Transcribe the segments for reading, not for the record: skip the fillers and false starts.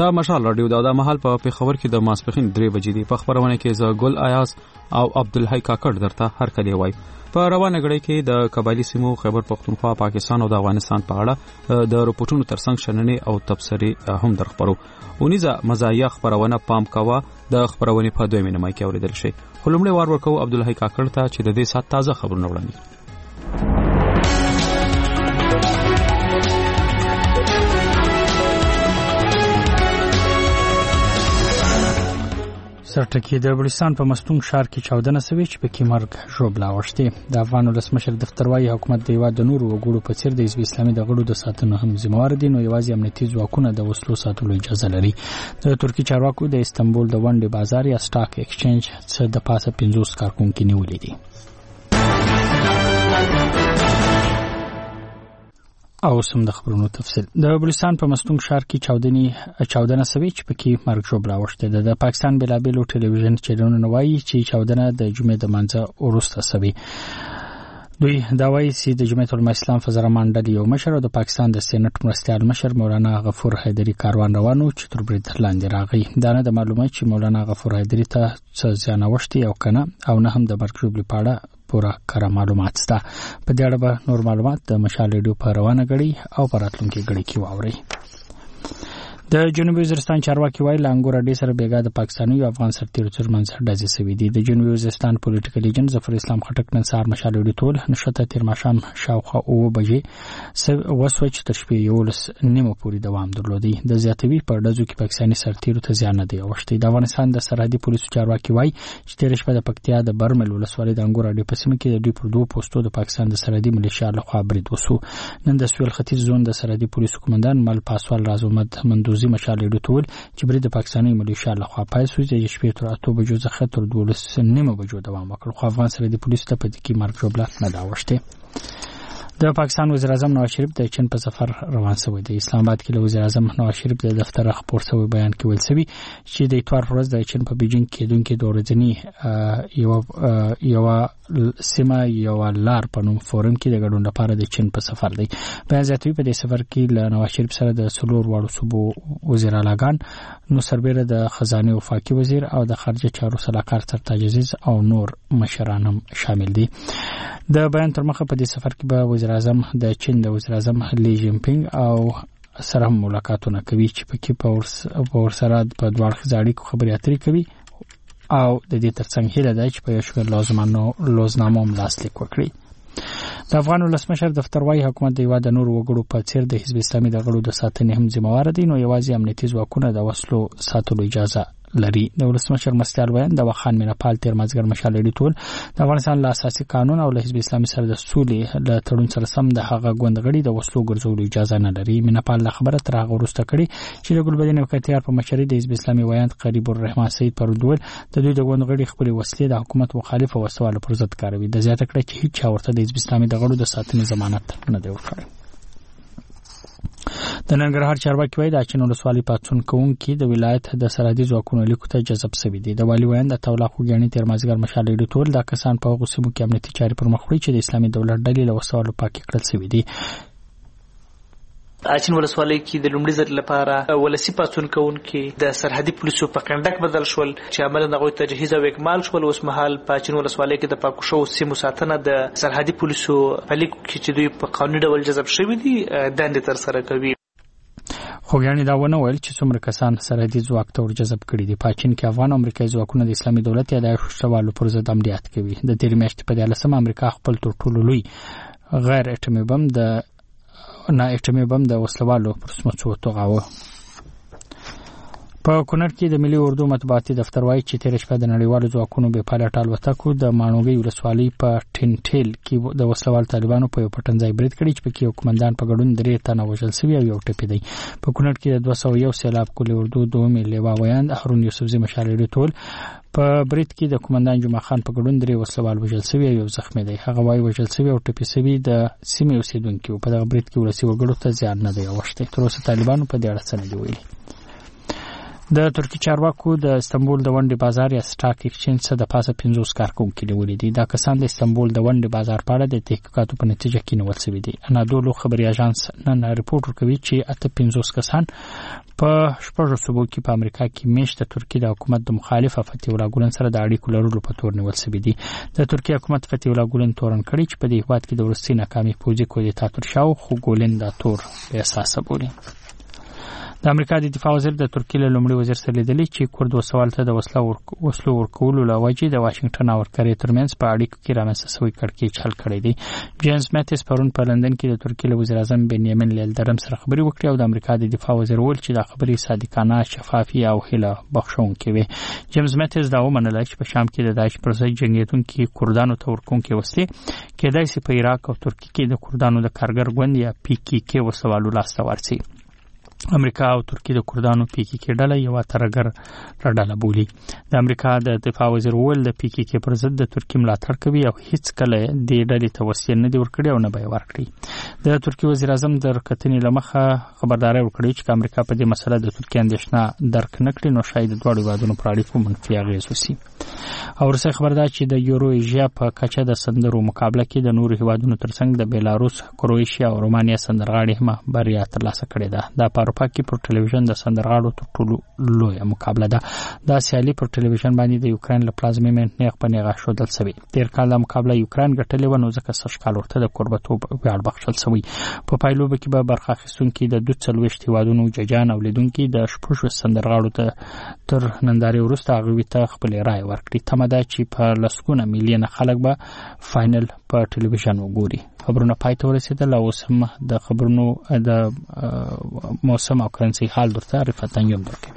دا مشال رادیو دا محل په پیښور کې د ماسپخین 3 بجې دی. په خبرونه کې ز ګل ایاز او عبدالحی کاکړ درته هر کله وای. په روانه غړي کې د قبایلی سیمو خیبر پختونخوا، پاکستان او د افغانستان په اړه د رپورټونو ترڅنګ شننې او تبصرې هم درخبرو. اونیزه مزایا خبرونه پام کاوه د خبرونه په 2 نیمه کې اوریدل شي. خلمړې وار ورکو عبدالحی کاکړ ته چې د دې سات تازه خبرونه وړاندې. سرټکی د بلوچستان په مستونګ ښار کې 14 سوي چې په کې مرګ ژوبلا وشته. د افغان ولسمشر دفتر وايي حکومت د یواد نور وګړو په څیر د حزب اسلامي د غړو د ساتنې هم ذمہوار دي، نو یوازې امنیتي ځواکونه د وسلو ساتلو اجازه لري. د ترکی چارواکو د استنبول د ونډې بازار یا سټاک ایکسچینج څخه د پاسه 50 کارکونکو نیولې دي. او سم د خبرونو تفصیل. د بلوچستان په مستونګ ښار کې 14 سوي چې پکې مرګ ژوبلا وشته. د پاکستان بلابلو ټلویزیون چینلونو وایي چې 14 د جمعې د منځه وروسته سوي. دوی دا وایي چې د جمعیت العلماء اسلام فزر منډل یو مشر او د پاکستان د سېنات مرستیال مشر مولانا غفور حیدری کاروان روانو چې تر برید لاندې راغی. دا نه د معلومات چې مولانا غفور حیدری ته څه زیان اوښتي او کنه او نه هم د مرګ ژوبلې په اړه پورا کار معلومات شته. په دې اړه به نور معلومات د مشال ریډیو په روانه غړي او پراتلونکو غړي کې واوري. د جنوبي وزیرستان چارواکي وایي لانګور اډې سره بیګا د پاکستاني او افغان سرتیرو ترمنځ ډزې سوي دي. د جنوبي وزیرستان پولیټیکل ایجنټ ظفر اسلام خټک نن سهار مشال ریډیو ټول نشته تیر ماښام شاوخوا 9 بجې وسوي چې تر شپې 11 پورې دوام درلودي. د زیاتوي په ډزو کې پاکستاني سرتیرو ته زیان نه دی اوښتي. د افغانستان د سرحدي پولیسو چارواکي وایي چې تیر شپه د پکتیا د برمل ولسوالۍ د انګور اډې په سیمه کې د دوی پر 2 پوسټو د پاکستان د سرحدي ملیشیا لخوا برید وسو. نن د سویل ختیځ زون د سرحدي پولیسو قومندان مل پاسوال رازمد مندوزي مشال ریډیو ټول چې برید د پاکستاني ملیشیا لخوا پیل شو چې شپې تر 8 بجو څخه تر 12 بجو دوام وکړ. خو افغان سرحدي پولیسو ته په دې کې مرګ ژوبلا نه دا وشته. د پاکستان وزیر اعظم نواز شریف د چین په سفر روان شوی دی. اسلام آباد کې د وزیر اعظم نواز شریف د دفتر خبر شوی بیان کې ویل شوی چې د اتوار ورځ د چین په بیجینګ کې دونکو د ورځنی یو سیمه یو لار په نوم فورم کې د ګډون لپاره د چین په سفر دی. بیان زیاتوي په دې سفر کې له نواز شریف سره د سلور واړو صوبو وزیر اعلیګان نو سربېره د خزانه وفاقي وزیر او د خارجه چارو سلاکار سرتاج عزیز او نور مشران هم شامل دي. د بیان تر مخه په دې سفر کې به وزیر اعظم د چین د وزیر اعظم لی جینپینګ او سره ملاقاتونه کوي چې پکې په ورسره په دوه اړخیزه اړیکو خبرې اترې کوي او د دې ترڅنګ هیله ده چې په یو شمېر لوزنامو هم لاسلیک وکړي. د افغان ولسمشر دفتر وايي حکومت د یواد نور وګړو په څیر د حزب اسلامي د غړو د ساتنې هم ذمہوار دي، نو یوازې امنیتي ځواکونه د وسلو ساتلو اجازه لري. د ولسمشر مرستیال ویان د وخان مینپال تیر مازګر مشال ریډیو ټول د افغانستان له اساسي قانون او له حزب اسلامي سره د سولې له تړون سره سم د هغه غونډغړي د وسلو ګرځولو اجازه نه لري. مینپال خبره تر هغه وروسته کړي چې د ګلبدین وکړتیار په مشرۍ د حزب اسلامي ویان قریب الرحمن سید پرودول د دوی د غونډغړي خپل وسلې د حکومت مخالف وسوال پر ضد کاروي. د زیاته کړي چې هیڅ ورته د حزب اسلامي د غړو د ساتنې ضمانت نه دی ورکړی. د ننګرهار چارواکي وایي د چین ولسوالۍ پاتون کوونکي د ولایت د سرحدي ځواکونو لیکو ته جذب شوي دي. د والي ویان د تولا خوګیاني تیر مازګر مشال ریډیو ټول دا کسان په هغو سیمو کې امنیتي چارې پر مخ وړي چې د اسلامي دولت ډلې له وسوالو پاکې کړل شوي دي. اچین ولسوالۍ کې د لومړي ځل لپاره ولسی پاتون کوونکي د سرحدي پولیسو په کنډک بدل شول چې عملاً هغوی تجهیز او اکمال شول. اوس مهال په اچین ولسوالۍ کې د پاکو شوو سیمو ساتنه د سرحدي پولیسو په لیکو کې چې دوی په قانوني ډول جذب شوي دي دندې ترسره کوي. خوګیاني دا ونه ویل چې څومره کسان سرحدي ځواک ته ورجذب کړي دي. په چین کې افغان او امریکایي ځواکونه د اسلامي دولت یا د شوالو پر ضد عملیات کوي. د تیر میاشتې په 13 امریکا خپل تر ټولو لوی غیر اټومي بم د وسلوالو پر سمڅو توغاوه. په کونړ کې د ملي اردو مطبوعاتي دفتر وايي چې تیر شپه د نړیوالو ځواکونو به پالټ الوتکو د مانوګي ولسوالۍ په ټینټیل کې د وسلوال طالبانو په یو پټنځای برید کړی چې پکې یو کمانډان په ګډون 3 تنه وژل شوی او یو ټپي دی. په کونړ کې د 201 سیلاب کلی اردو دومې لیوا ویان هارون یوسفزي مشال ټول په برید کې د کمانډان جمعه خان په ګډون 3 وسلوال وژل شوی او یو زخمی دی. هغه وايي وژل شوی او ټپي شوی د سیمې اوسیدونکو په دغه برید کې ولسی وګړو ته زیان نه دی اوښته. تر اوسه طالبانو په دې اړه څه نه دی ویلي. د ترکی چارواکو د استنبول د ونډې بازار یا سټاک ایکسچینج څخه د پاسه 50 کارکونکو نیولې دي. دا کسان د استنبول د ونډې بازار په اړه د تحقیقاتو په نتیجه کې نیول شوي دي. انادولو خبري اژانس نن ریپورت ورکوي چې 850 کسان په شپږ صوبو کې په امریکا کې میشته ترکیه د حکومت د مخالف فتح الله ګولن سره د اړیکو لرلو په تور نیول شوی دی. د ترکیه حکومت فتح الله ګولن تورن کړی چې په دې هیواد کې د وروستي ناکامي پوځي کودتا تر شاو خو ګولن دا تور به اساس بولي. د امریکا د دفاع وزیر د ترکیه له لومړي وزیر سره لیدلې چې کورد وسوال ته د وسلو ورکولو لوجې د واشنگټن او کری ترمنځ په اړیکو کې رامنځته شوی کړکېچ حل کړی دی. جیمز ماتیس پرون په لندن کې د ترکیه وزیر اعظم بنیامین لیلدرم سره خبري وکړې او د امریکا د دفاع وزیر وویل چې دا خبرې صادقانه، شفافي او هیله بخښونکې وي. جیمز ماتیس دا ومنله چې په شام کې د داعش پر ضد جنگیدونکو کردانو ته ورکوونکې وسلې کېدای شي په عراق او ترکیه کې د کردانو د کارګر ګوند یا پی کی کې وسوالو لاسته ورسي. امریکا او ترکیه د کردانو پی کی کې ډله یو ترګر راډاله بولی. د امریکا د دفاع وزیر وویل د پی کی کې پر ضد د ترکیه ملاتړ کوي او هیڅ کله د ډلې ته وسیله نه دی ورکړي او نه به ورکړي. د ترکیه وزیر اعظم د کتنې لمخه خبرداري ورکړي چې امریکا په دې مسله د ترکیه اندېښنه درک نکړي نو شاید د دوه هیوادونو پر اړیکو منفي اغیز وشي. او ورسره خبردار چې د یورو ایشیا په کچه د سندرو مقابله کې د نورو هیوادونو ترڅنګ د بیلاروس، کرواتیا او رومانیا سندرغاړي هم بریا ترلاسه کړې ده. د اروپا کې پر ټلویزیون د سندرغاړو تر ټولو لویه مقابله ده. دا سیالي پر ټلویزیون باندې د یوکرين له پلازمې نیغ په نیغه شودل شوی. تیر کال د مقابله یوکرين ګټلې و نو ځکه سشکال ورته د قربتوب ویاړ بخښل شوی. په پایلوب کې به برخه اخیستونکي د 240 هیوادونو ججان او لیدونکي د شپږ سندرغاړو ته تر نندارې وروسته هغوی ته خپل رائے ورکړي. تمه ده چې په لسګونه میلیونه خلک به فائنل په ټلویزیون وګوري. خبرونه پای ته ورسېدل او اوس هم د خبرونو د موسم او کرنسي حال درته رفعت انجام درکوي.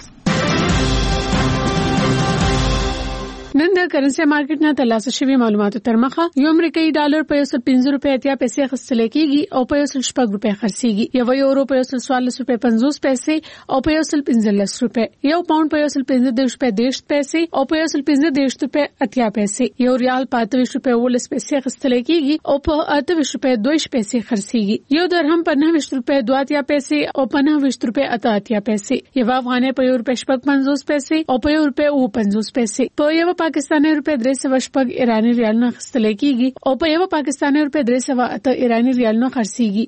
نن د کرنسي مارکیټ نه ترلاسه شوی معلوماتو تر مخه یو امریکایي ډالر په 105 روپیا اتیا پیسې خرڅل کیږي او په 106 روپیا خرڅيږي. یو یورو په 144 روپیا 50 پیسې او په 115 روپیا. یو پاوند په 115 روپیا 10 پیسې او په 115 روپیا اتیا پیسې. یو ریال په 28 روپیا 19 پیسې خرڅل کیږي او په 28 روپیا 2 پیسې خرڅيږي. یو درهم په 29 روپیا 2 پیسې او په 29 روپیا 8 پیسې. یو افغانۍ په 1 روپیا 50 پیسې او په 1 روپیا 50 پیسې. په یو پاکستاني روپے 300 ایرانی ریال نه خرڅل کیږي او په یو پاکستاني روپے 308 ایرانی ریال نه خرڅيږي.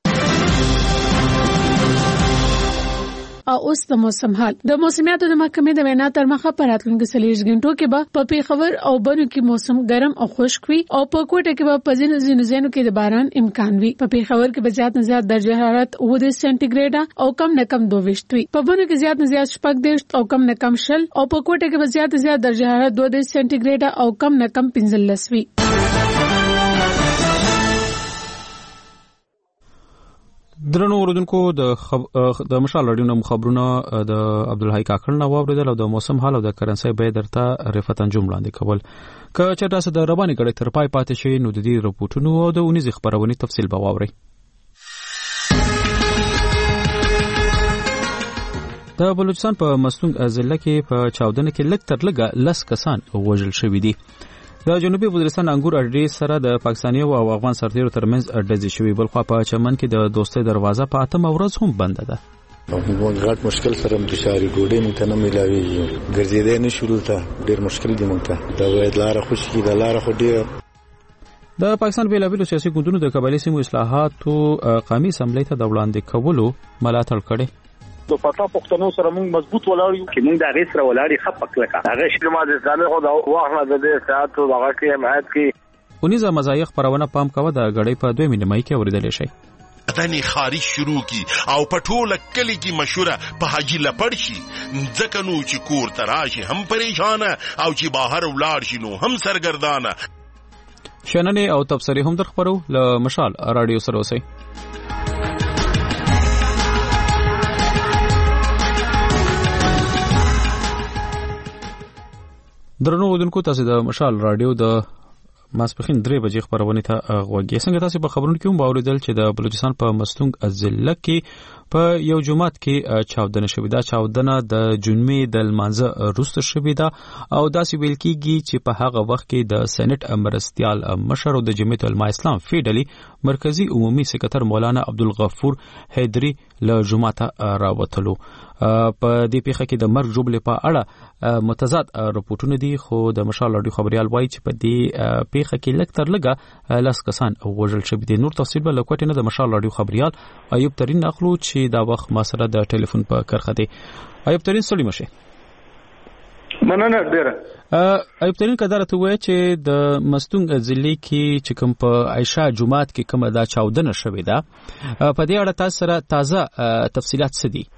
او اوس د موسم حال. د موسمیاتو د محکمې د وینا تر مخه په راتلونکو 40 غنټو کې به په پیښور او بنو کې موسم ګرم او خشک وي او په کوټه کې به په ځینو ځینو کې د باران امکان وي. په پیښور کې به زیات نه زیات درجه حرارت 9 سانتیګریډ او کم نه کم 2 وي. په بنو کې زیات نه زیات 14 او کم نه کم 0 او په کوټه کې به زیات نه زیات درجه حرارت 2 سانتیګریډ او کم نه کم 15 وي. درنو اوردونکو د مشال رادیو نوم خبرونه د عبدالحی کاکړ نو اوریدل او د موسم حال او د کرنسي به درته رفعت انجام وړاندې کول. که چېرته څه د رواني غړي تر پای پاتې شي نو د دې رپورټونو او د اونیز خبرونې تفصیل به واوري. د بلوچستان په مسلونګ ضلع کې په چاودنه کې لږ تر لږه 10 کسان وژل شوي دي. د جنوبي وزیرستان انګور اډې سره د پاکستاني او افغان سرتیرو ترمنځ ډزې شوې. بلخوا په چمن کې د دوستۍ دروازه په 8 ورځ هم بنده ده. موږ غټ مشکل سره مشاري ډوډۍ مونږ ته نه ملاويږي. ګرځېدې نه شروع ته ډېر مشکل دي مونږ ته. دا وایي لاره خوشي د لاره خو ډېر د پاکستان بیلابیلو سیاسي ګوندونو د قبایلي سیمو اصلاحاتو قومي اسمبلی ته د وړاندې کولو ملاتړ کړي. د پټا پښتنو سره موږ مضبوط ولاړ یو چې موږ د هغه سره ولاړ خپک لکه هغه شلمه د اسلامي خو د واخله د دې ساعت او هغه کې حمایت کې اونیزه مزایق پرونه پام کوي د غړې په 2 نیمه کې اوریدل شي. اتنی خارج شروع کی او پټوله کلی کی مشوره په حاجی لپړ شي ځکه نو چې کور تراشي هم پریشانه او چې بهر ولاړ شي نو هم سرګردانه. شننه او تبصره هم در خبرو ل مشال رادیو سره اوسئ. درنو ودونکو تاسو د مشال رادیو د ماسپخین 3 بجې خبرونه ته غوږی. څنګه تاسو په خبرونو کې هم باوریدل چې د بلوچستان په مسلونګ ضلع کې په یو جمعات کې چاودنه شوې ده. چاودنه د جنمې د لمانځه وروسته شوې ده او داسې ویل کېږي چې په هغه وخت کې د سېنات مرستيال مشر او د جمعیت العلماء اسلام فیډلی مرکزی عمومي سکرټر مولانا عبدالغفور حیدری له جمعات راوتلو. په دې پیښه کې د مرګ جوړلې په اړه متضاد رپورټونه دي خو د مشال رادیو خبريال وایي چې په دې پیښه کې لږ تر لږه 10 کسان وژل شوي دي. نور تفصیل به لکوټ نه د مشال رادیو خبريال ایوب ترين اخلو چې دا وخت ما سره د ټلیفون په کرخه دی. ایوب ترين سړی مشه مننه ډیره. ایوب ترين کدار ته وای چې د مستونګ ضلع کې چې کوم په عائشہ جمعات کې کومه دا چاودنه شوې ده په دې اړه تاسو سره تازه تفصيلات څه دي؟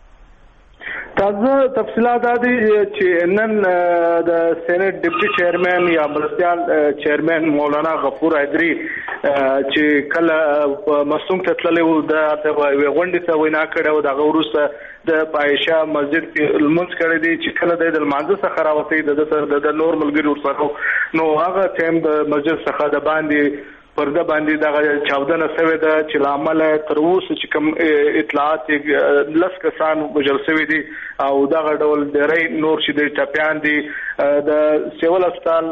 تازه تفصیلات دي چې نن د سېنات ډیپټي چیرمن یا مرستيال چیرمن مولانا غفور حیدری چې کله مستونګ ته تللی و د غونډې ته وینا کړې و د وروسته د عائشہ مسجد کې المنځ کړی دی چې کله د المنځ څخه راوتی د نور ملګری ورسره نو هغه ټیم د مسجد څخه د باندې پرده باندې دا چاودنه شوې ده چې لامل تر اوسه چې کوم اطلاعات لس کسان وژل شوي دي او دا ډول ډېری نور چې د ټاپیان دي د سیول هسپتال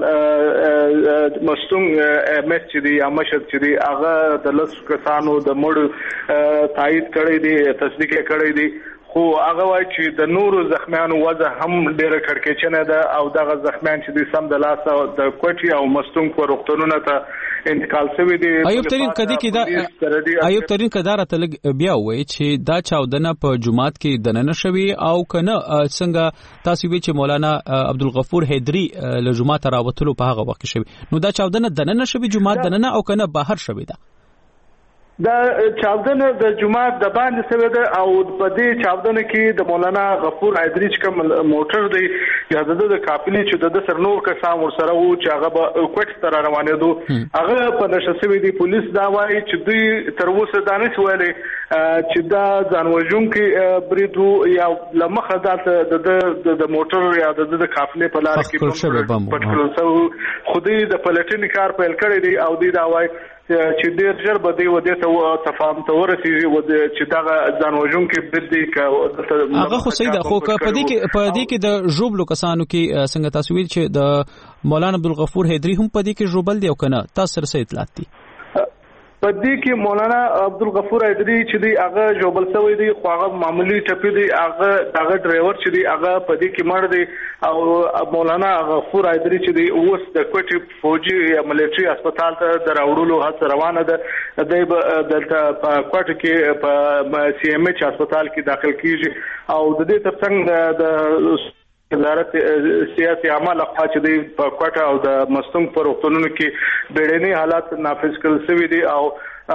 مستونګ احمد چې دی یا مشهد چې دی هغه د لس کسانو د مړ تایید کړی دی تصدیق کړی دی خو هغه وایي چې د نورو زخمیانو وضع هم ډېره کړکېچنه ده او دغه زخمیان چې د سم د لاسه د کوټي او مستونګ په روغتونونو ته انتقال شوی دی. ایوب ترين کدی کې دا ایوب ترين کدار ته لګ بیا وایي چې دا چاودنه په جمعات کې دننه شوی او کنه څنګه تاسو وی چې مولانا عبدالغفور حیدری له جمعات راوتلو په هغه وخت شوی نو دا چاودنه دننه شوی جمعات دننه او کنه بهر شوی ده؟ دا چاودنه د جمعات د باندې شوی ده او په دې چاودنه کې د مولانا غفور حیدری چې کوم موټر دی یا د کاپلی چې د سر نور کسان ورسره وو چې هغه به کوټ ته روانېدو هغه په نشه شوی دی. پولیس دا وایي چې دوی تر اوسه دا نه ویلي چې دا ځانوژونکي بریدو یا لمخه د موټر یا د کاپلی په لار کې پټکل شو خو دې د پلټنې کار پیل کړی دی او دې دا وایي چې ډېر ژر به دی ودې ته تفاهم ته ورسیږي چې دا ځانوژونکي بد دي هغه خو صحیح ده خو په دې کې د ژوبلو کسانو کې څنګه تاسو ویل چې د مولانا عبدالغفور حیدری هم په دې کې ژوبل دی او کنه تاسو سره اطلاعات دي؟ په دې کې مولانا عبدالغفور حیدری چې دی هغه جوبل شوی دی خو هغه معمولی ټپی دی هغه دغه ډرایور چې دی هغه په دې کې مړ دی او مولانا غفور حیدری چې دی اوس د کوټي فوجي ملټري هسپتال ته دراوړلو هڅه روانه ده د دلته په کوټه کې په سی ام ایچ هسپتال کې داخل کیږي او د دې ترڅنګ د وزارت سیاسي عمل خوا چې دی په کوټه او د مستونګ پر وختونو کې بیړني حالات نافذ کړل شوی دي او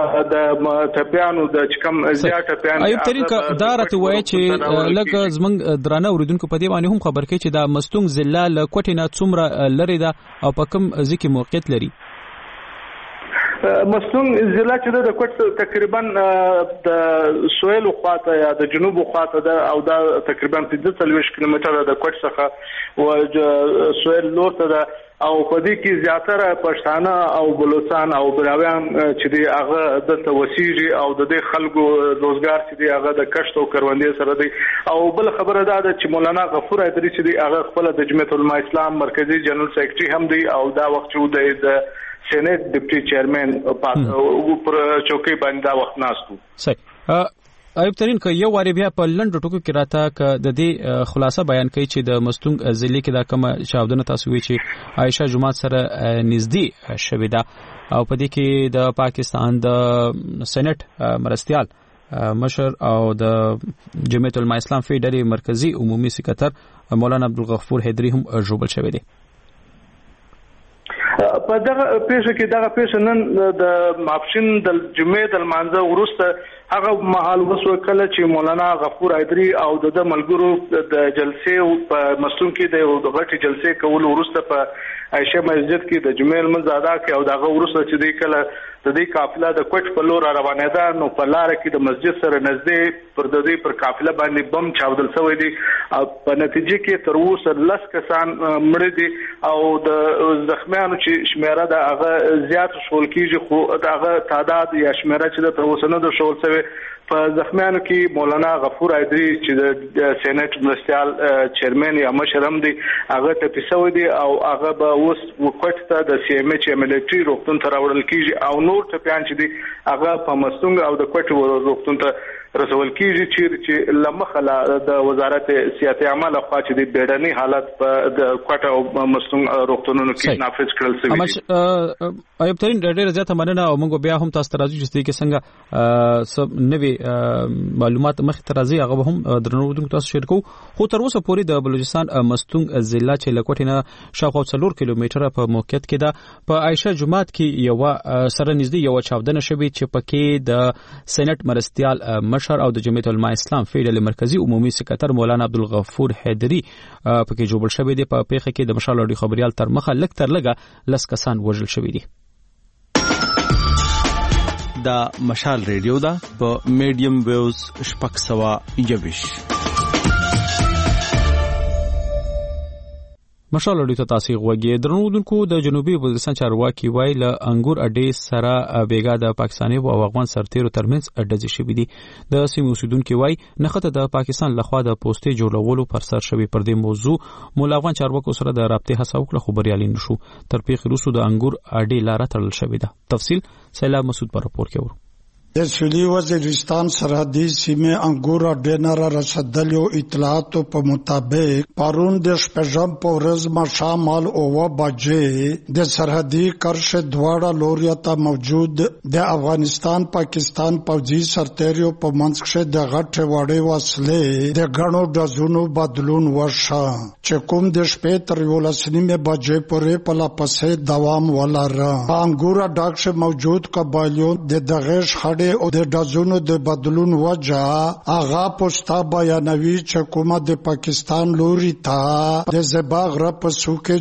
د ټپیانو د چکم زیات ټپیان ایوب ترين دا راته وایي چې لکه زمنګ درانه اوریدونکو په دې باندې هم خبر کوي چې دا مستونګ ضلع له کوټې نه څومره لري ده او په کوم ځکه موقعیت لري؟ مستونګ ضلع چې د کوټ تقریبا د سویل خواته یا د جنوب خواته ده او دا تقریبا 45 کیلومتره د کوټ څخه او سویل لور ته ده او په دې کې زیاتره پښتانه او بلوچستان او براویان چې دی هغه دلته وسیږي او د دې خلکو روزګار چې دی هغه د کښت او کروندې سره دی او بل خبره ده چې مولانا غفور حیدری چې دی هغه خپل د جمعیت العلماء اسلام مرکزی جنرال سیکریټری هم دی او دا وخت چې د سېنات ډیپټي چیرمن پر چوکۍ باندې دا وخت ناستو. صحیح. ایوب ترين که یو واری بیا په لنډ ټکو کې راته ک د دې خلاصه بیان کوي چې د مستونګ ضلع کې دا کوم چاودنه تاسو وی چې عائشہ جمعات سره نږدې شوې ده او په دې کې د پاکستان د سېنات مرستيال مشر او د جمعیت العلماء اسلام فدرالي مرکزی عمومي سکرټر مولانا عبدالغفور حیدری هم ژوبل شوی دی. په دغه پیښه کې دغه پیښه نن د ماپښین د جمعې د لمانځه وروسته هغه مهال وسو کله چې مولانا غفور حیدری او د ملګرو د جلسې په مستون کې د غټي جلسې کول وروسته په عائشہ مسجد کې د جمعې لمانځه ادا کړ او دغه وروسته چې د کله د دې قافله د کوټ په لور روانه ده نو په لار کې د مسجد سره نږدې پر د دې پر قافله باندې بم چاودل شوی دی او په نتیجه کې تر اوسه 10 کسان مړ دي او د زخمیانو چې شمیره ده هغه زیات شول کیږي خو هغه تعداد یا شمیره چې تر اوسه نه ده شول شوی. په زخمیانو کې مولانا غفور حیدری چې د سېنات مرستيال چیرمن یا مشر هم دی هغه ټپي شوی دی او هغه به اوس وکټ ته د سی ام ایچ ملټري روغتون ته راوړل کیږي او نور ټپيان چې دی هغه په مستونګ او د کوټ روغتون ته رسول کیږي چې لمخله د وزارت صحت عامه لخوا چې د بیړني حالت په د کوټه او مستون روغتونونو کې نافذ کړل شوی. ایوب ترين ډېر زیاته مننه او موږ بیا هم تاسو ته راځو چې کې څنګه نوې معلومات مخ ته راځي هغه هم درنو تاسو شیر کوو. خو تر اوسه پورې د بلوچستان مستون ضلع چې لکوټ نه شاوخوا 4 کیلومتره په موقعیت کې ده. په عائشه جماعت کې یو سره نږدې یو چاودنه شوې چې پکې د سېنات مرستيال مشر او د جمعیت العلماء اسلام فیډرال مرکزی عمومي سکرټر مولانا عبدالغفور حیدری پکې جوړ شوی دی. په پیښه کې د مشال اډي خبريال تر مخه لک تر لګه لس کسان وژل شوی دي. دا مشال ریډیو دا په میډیم ویوز شپږ سوا یوش. مشال اډي ته تاسو غوږی درنودونکو د جنوبي بلوچستان چارواکي وای له انګور اډي سره بیګا د پاکستاني او افغان سرتیرو ترمنځ اډه شوې دي. د سیمې اوسیدونکو وای نخته د پاکستان لخوا د پوسټي جوړولو پر سر شوی. پر دې موضوع مولا افغان چارواکو سره د رابطې هڅه وکړه خو بریالي نشو. تر پیښې وروسته د انګور اډي لاره تړل شوې ده. تفصیل سیلاب مسعود پر راپور کې ورو. د سویلي وزیرستان سرحدي سیمه انګور اډې رسیدلو اطلاعاتو په مطابق پرون د شپږم په ورځ ماښام او بجې د سرحدي کرښ دواړه لوري ته موجود د افغانستان پاکستان پوځي سرتیرو په منځ کې د غټ وړې وسلې د غنو ډزونو بدلون وشو چې کوم د شپې تر 11 بجې پورې په لاپسې دوام ولاره. انګور اډه موجود قبایلو د دغه او د ډزونو د بدلون وجه هغه پوسټا بیانوي چې کومه د پاکستان لوري ته د زباغ را په سوکه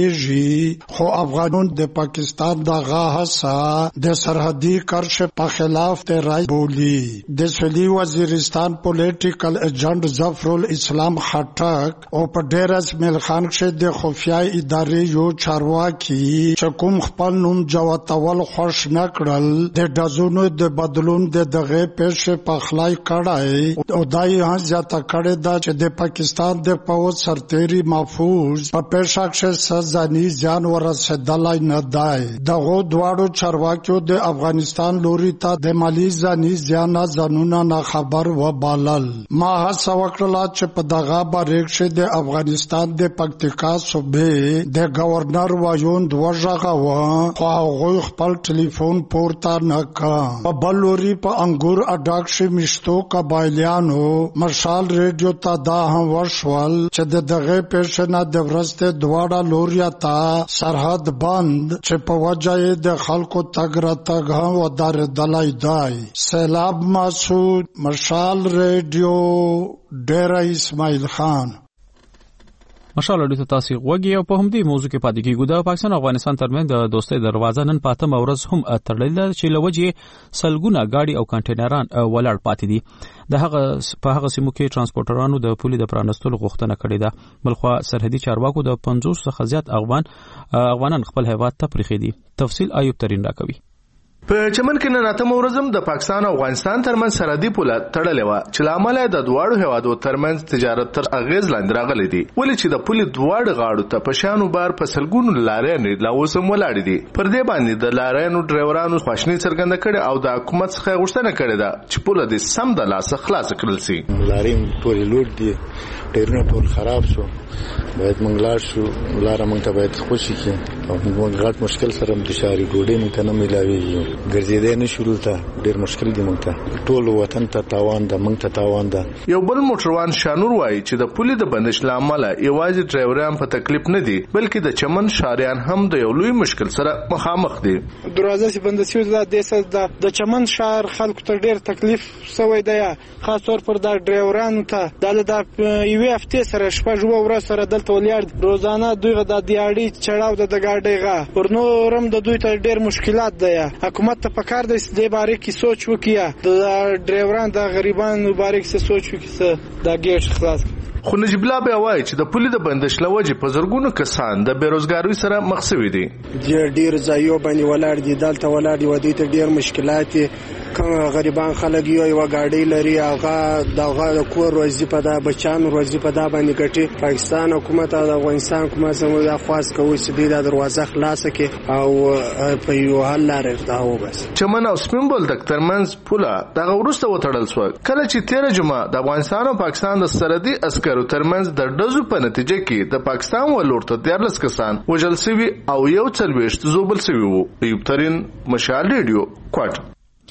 جوړیږي خو افغانون د پاکستان دغه هڅه د سرحدي کرښ په خلاف ته رای بولی. د سویلي وزیرستان پولیټیکل ایجنټ ظفر الاسلام خټک او په ډیرس ملخان کې د خفیه ادارې یو چارواکي چې کوم خپل نوم جواتول خوش نکړل د ډزونو د بدلون د دغه پیښې په خلای کړای او دای هم ځاته کړی دا چې د پاکستان د پوځ سرتیري محفوظ په پیښه کې سزاني ځان ورسېدلای نه دی. دغه دواړو چارواکیو د افغانستان لوري ته د مالی ځاني ځان ځانونه نه خبر و بالل. ما هڅه وکړه چې په دغه باریک کې د افغانستان د پکتیکا صوبې د گورنر وایوند وژغه خو هغه خپل ټلیفون پورته نه کړ. په لوري په انګور اډاکشي مشتو قبایلیانو مشال ریډیو ته دا هم ورشول چې دغه پیښه د ورسته دواړه لوري ته سرحد بند چې په وجه د خلکو تګ راتګ هم ودار دلای دی. سیلاب مسعود مشال ریډیو ډیره اسماعیل خان. مشال اډي ته تاسو غوږی او په همدې موضوع کې پاتې کیږو. د پاکستان او افغانستان ترمنځ د دوستۍ دروازه نن پاتم ورځ هم تړلې چې لوجه سلګونه گاډي او کنټینران ولاړ پاتې دي. د هغه سیمو کې ترانسپورټرانو د پولي د پرانستلو غوښتنه کړې ده. بلخوا سرحدي چارواکو د 50 څخه زیات افغانان خپل هیواد ته پریخي دي. تفصیل ایوب ترين راکوي. په چمن کې نن اتم ورځم د پاکستان او افغانستان ترمنځ سرحدي پوله تړلې و چې لامل د دواړو هیوادو ترمنځ تجارت تر اغیز لاندې راغلی دی. ولې چې د پولې دواړو غاړو ته په شانو بار په سلګونو لارې لا اوسم ولاړې دي. پر دې باندې د لارېانو ډرایورانو خواشني څرګنده کړي او د حکومت څخه غوښتنه کړې ده چې پوله د سم د لاس خلاص کړل شي. لارې ټول لوټ دي، ډیرونه ټول خراب شو. باید موږ لاړ شو، لاره موږ ته باید خوشي کړي او موږ غټ مشکل سره مشاري ډوډۍ موږ ته نه ملاويږي. ګرځېدې نه شروع ته ډېر مشکل دي موږ ته. ټول وطن ته تاوان ده، موږ ته تاوان ده. یو بل موټروان شانور وایي چې د پولې د بندش لامل یوازې ډرایوران په تکلیف نه دي بلکې د چمن شاریان هم د یو لوی مشکل سره مخامخ دي. دروازه سي بند شوې ده د چمن شهر خلکو ته ډېر تکلیف شوی دی، خاص طور پر د ډرایورانو ته. د یوې هفتې سره شپږ ورځې سره دلته ولیاړ روزانه دوی د دیاړي چړاو د ګاډۍ غا ورنورم د دوی ته ډېر مشکلات دی. حکومت ته پکار دی د باره کې سوچ وکړي، د ډرایورانو د غریبانو باره کې سوچ وکړي دا ګیټ خلاص. خو نجیب الله بیا وایي چې د پولې د بندش لوجې په زرګونو کسان د بیروزګارۍ سره مخ شوي دي. ډېر ځایو باندې ولاړ دي، دلته ولاړ دي، ودې ته ډېر مشکلات کوم غریبان خلک یو غاډي لري هغه د کور روزي په دا بچان روزي په دا باندې ګټي. پاکستان حکومت او افغانستان حکومت زموږ د خواص کوي چې د دروازه خلاص کړي او په یو حل لري دا وبس. چمن او سپینبول د ترمنځ پوله دغه ورسته وټړل شو کله چې 13 جمعه د افغانستان او پاکستان د سرحدي عسکرو ترمنځ د ډزو په نتیجه کې د پاکستان ولورته 13 کسان وژل شوي او 41 زوبل شوي وو. ایوب ترين مشال ریډیو کوټ.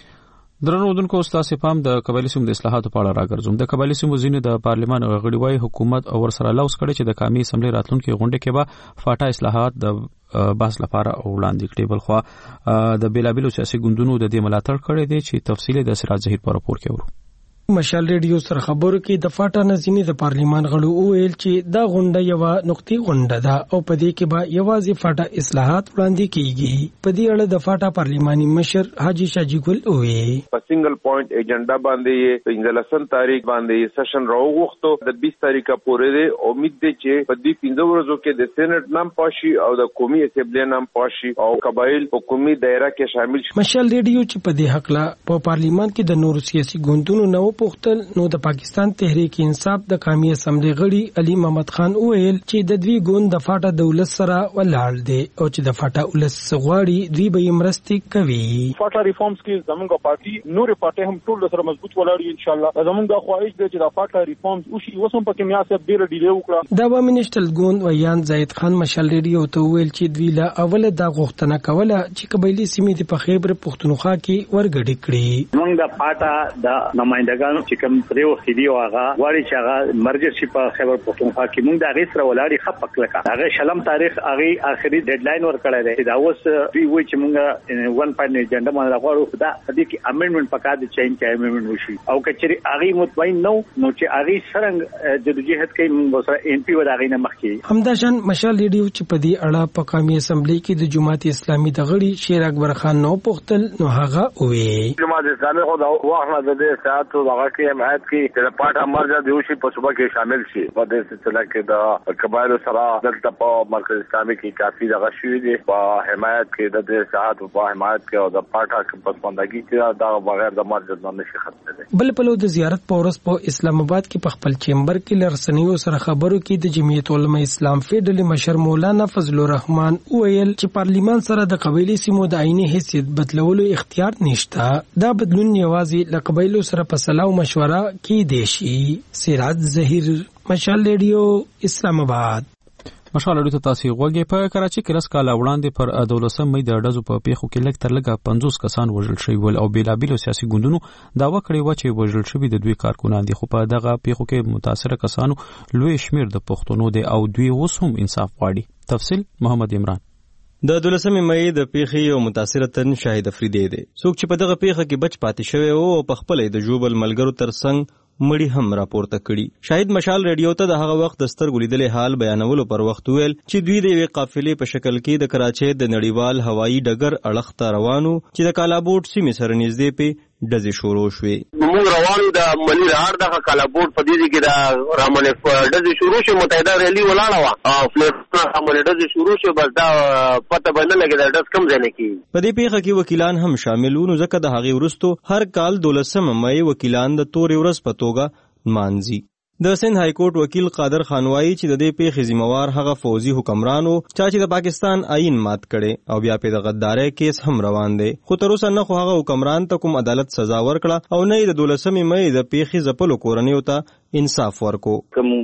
درنو دونکو استاد پام د قبایلی سیمو د اصلاحاتو په اړه راګرځوم. د قبایلی سیمو ځینې د پارلمان غړي وايي حکومت او ورسره لوس کړي چې د قومي اسمبلی راتلونکي غونډه کې به فاټا اصلاحات د بحث لپاره وړاندې کړي. بلخوا د بیلابیلو سیاسي ګوندونو د دې ملاتړ کړي دي چې تفصیل د سراج ظهیر په راپور کې ورو. مشال ریډیو سره خبرو کې د فاټا نزینی د پارلیمان غړو وویل چې دا غونډه یو نقطي غونډه ده او په دې کې به یوازې فاټا اصلاحات وړاندې کیږي. په دې اړه د فاټا پارلیماني مشر حاجی شاجی ګل وویل په سنگل پوینټ ایجنډا باندې 15 تاریخ باندې سیشن راوغوښتو د 20 تاریخه پورې ده. امید ده چې په دې 15 ورځو کې د سېنات نام پاشي او د قومي اسمبلی نام پاشي او قبایل په قومي دایره کې شامل شي. مشال ریډیو چې په دې حق لا په پارلیمان کې د نورو سیاسي ګوندونو نو پوښتل نو د پاکستان تحریک انصاف د قومي اسمبلی غړي علي محمد خان وویل چې د دوی ګوند د فاټا دولت سره ولاړ دی او چې د فاټا ولس غواړي دوی به مرستې کوي. فاټا ریفارمز کې زموږ پارټي نور پارټي هم ټول سره مضبوط ولاړ ان شاء الله. زموږ خواهش دی چې د فاټا ریفارمز وشي. وسم پکې میاسه ډیر ډیلی وکړه. د عوامي نشټل ګوند ویان زید خان مشال ریډیو ته ویل چې دوی لا اوله دا غوښتنه کوله چې قبایلی سیمې د خیبر پختونخوا کې ورګډې کړي. موږ د فاټا د نمائندګانو چې کوم پریو خېدي او هغه واړي چې هغه مرجر شي په خیبر پختونخوا کې موږ د هغه سره ولاړی خپک لکه هغه شلم تاریخ هغه اخري ډیډلاین ور کړی دی. دا اوس دوی وایي چې موږ 1 پاینټ ایجنډا باندې غواړو دا دې کې امندمنت پکار دي چینج کې امندمنت وشي او کچري هغه مطمئن نو چې هغه څنګه د جهاد کې موږ سره ان پی وداغې نه مخکې. همداشان مشال ریډیو چې په دې اړه په قومي اسمبلی کې د جماعت اسلامي د غړي شیر اکبر خان نو پختل نو هغه وې جماعت اسلامي خو دا واخله د دې ساعت او هغه کې حمایت کې د پاټا مرجع دی شي په صوبه کې شامل شي. په دې سلسله کې د قبایلو سره دلته په مرکز اسلامي کې کافي دغه شوی دی په حمایت کې د دې ساعت په حمایت کې او د پاټا کې پسندګي کې دا بغیر د مرجع نه نشي ختمه. بل په لور د زیارت پورس په اسلام آباد کې په خپل چیمبر کې لرسنیو سره خبرو کې د جمعیت علماء اسلام فیډرل مشر مولانا فضل الرحمن ویل چې پارلیمان سره د قبایلی سیمو د عیني حیثیت بدلولو اختیار نشته. دا بدلون یوازې له قبایلو سره په صلاح او مشوره کې دی شي. سراج ظهیر مشال ریډیو اسلام آباد. مشال ریډیو ته تاسو غوږی. په کراچي کې لس کال وړاندې پر 12 مې د ډزو په پیښو کې لږ تر لږه 50 کسان وژل شوي ول او بیلابیلو سیاسي ګوندونو داوا کړې و چې وژل شوي د دوی کارکونان دي. خو په دغه پیښو کې متاثره کسانو لوی شمیر د پښتنو دي او دوی اوس هم انصاف غواړي. تفصیل محمد عمران. د 12 مې د پیښې او متاثره تن شاهد افریدی دی. څوک چې په دغه پیښه کې بچ پاتې شوی او په خپل د جوبل ملګرو ترڅنګ مړی هم راپورته کړي. شاهد مشال ریډیو ته د هغه وخت د سترګو لیدلې حال بیانولو پر وخت ویل چې دوی د یوې قافلې په شکل کې د کراچۍ د نړیوال هوایي ډګر اړخ ته روانو چې د کالابوټ سیمې سره نږدې په ډزې شروع شوې. موږ روان د ملي راړ د کالابوټ په دې کې د رامنه ډزې شروع شوه. متحده ریلی ولاړه و او فلیټ رامنه ډزې شروع شوه. بس دا پته باندې لګی دا ډز کم ځای نه کی. په دې پیښه کې وکیلان هم شامل وو. ځکه د هغې وروستو هر کال 12 مې وکیلان د تورې ورځ په توګه مانځي. د سند های کورټ وکیل قادر خان وایي چې د دې پیښې ذمہوار هغه فوزي حکمران وو چې د پاکستان آئین مات کړي او بیا په د غدارۍ کیس هم روان دی. خو تر اوسه نه خو هغه حکمران ته کوم عدالت سزا ورکړه او نه د 12 مې د پیښې ځپلو کورنیو ته انصاف ورکو.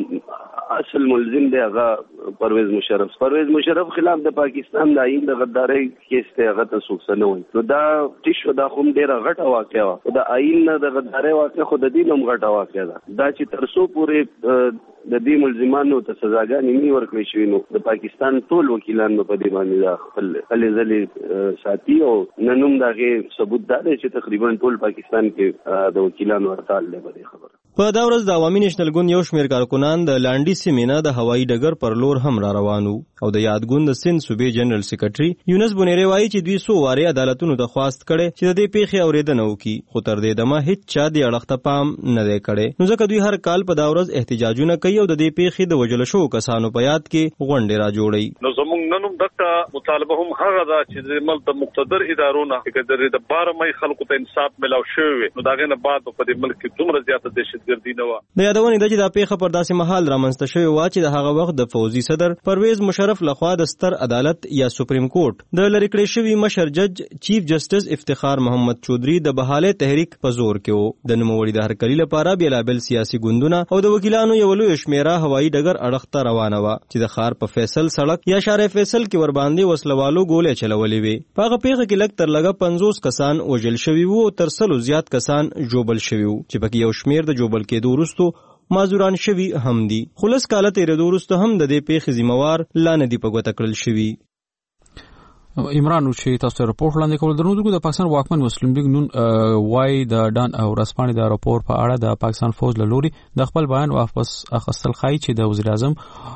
اصل ملزم دی هغه پرویز مشرف خلاف د پاکستان د آئین د غدارۍ کیس ته هغه ته څوک نه وایي. نو دا تیشو دا خو ډیره غټه واقعه و. د آئین نه د غدارۍ واقعه خو د دې نوم غټه واقعه ده. دا چې تر څو پورې د دې ملزمانو ته سزاګانې نه ورکړل شي نو د پاکستان ټول وکیلان په دې باندې خپل ځلې ساتي او نن هم دغه ثبوت ده چې تقریبا ټول پاکستان کې د وکیلانو هړتال دی. په دې خبره په دا ورځ د عوامي نېشنل ګوند یو شمېر کارکونان د لانډي سیمې نه د هوایي ډګر پر لور هم را روان وو او د یاد ګوند د سند صوبې جنرال سیکرټري یونس بونیری وایي چې دوی څو وارې عدالتونو ته خواست کړی چې د دې پیښې اورېدنه وکړي، خو تر دې دمه هیڅ چا دې اړخ ته پام نه دی کړی. نو ځکه دوی هر کال په دا ورځ احتجاجونه کوي او د دې پیښې د وژل شوو کسانو په یاد کې غونډې را جوړوي. نو زموږ نن هم دغه مطالبه هم هغه ده چې د ملک د مقتدر ادارونه چې د 12 مې خلکو ته انصاف ملاو شوی نو داغه نه بعد په دې ملک کې دومره زیاته دهشتګردي نه و. د یادونې ده چې دا پیښه پر داسې مهال رامنځته شوې وه چې د هغه وخت د فوزي صدر پرویز مشرف لخوا د ستر عدالت یا سپریم کورټ د لرې کړې شوي مشر جج چیف جسټس افتخار محمد چودھری د بحالې تحریک په زور کې و. د نوموړي د هرکلي لپاره بېلابېل سیاسي ګوندونه او د وکیلانو یو لویه شمېره هوایي ډګر اړخ ته روانه وه چې د ښار په فیصل سړک یا شارع فیصل کې ورباندې وسلوالو ګولې چلولې وې. په هغه پیښه کې لږ تر لږه 50 کسان وژل شوي وو او تر 100 زیات کسان ژوبل شوي وو چې پکې یو شمېر د ژوبل کېدو وروستو معذوران شوي هم دي. خو لس کاله تېرېدو وروسته هم د دې پیښې ذمهوار لا نه دي په ګوته کړل شوي. عمران چې تاسو ته راپور وړاندې کول درنو د پاکستان واکمن مسلم لیگ نون وای د ډان او رسپانې د راپور په اړه د پاکستان فوج له لوري د خپل بیان واپس اخیستل ښایي چې د وزیر اعظم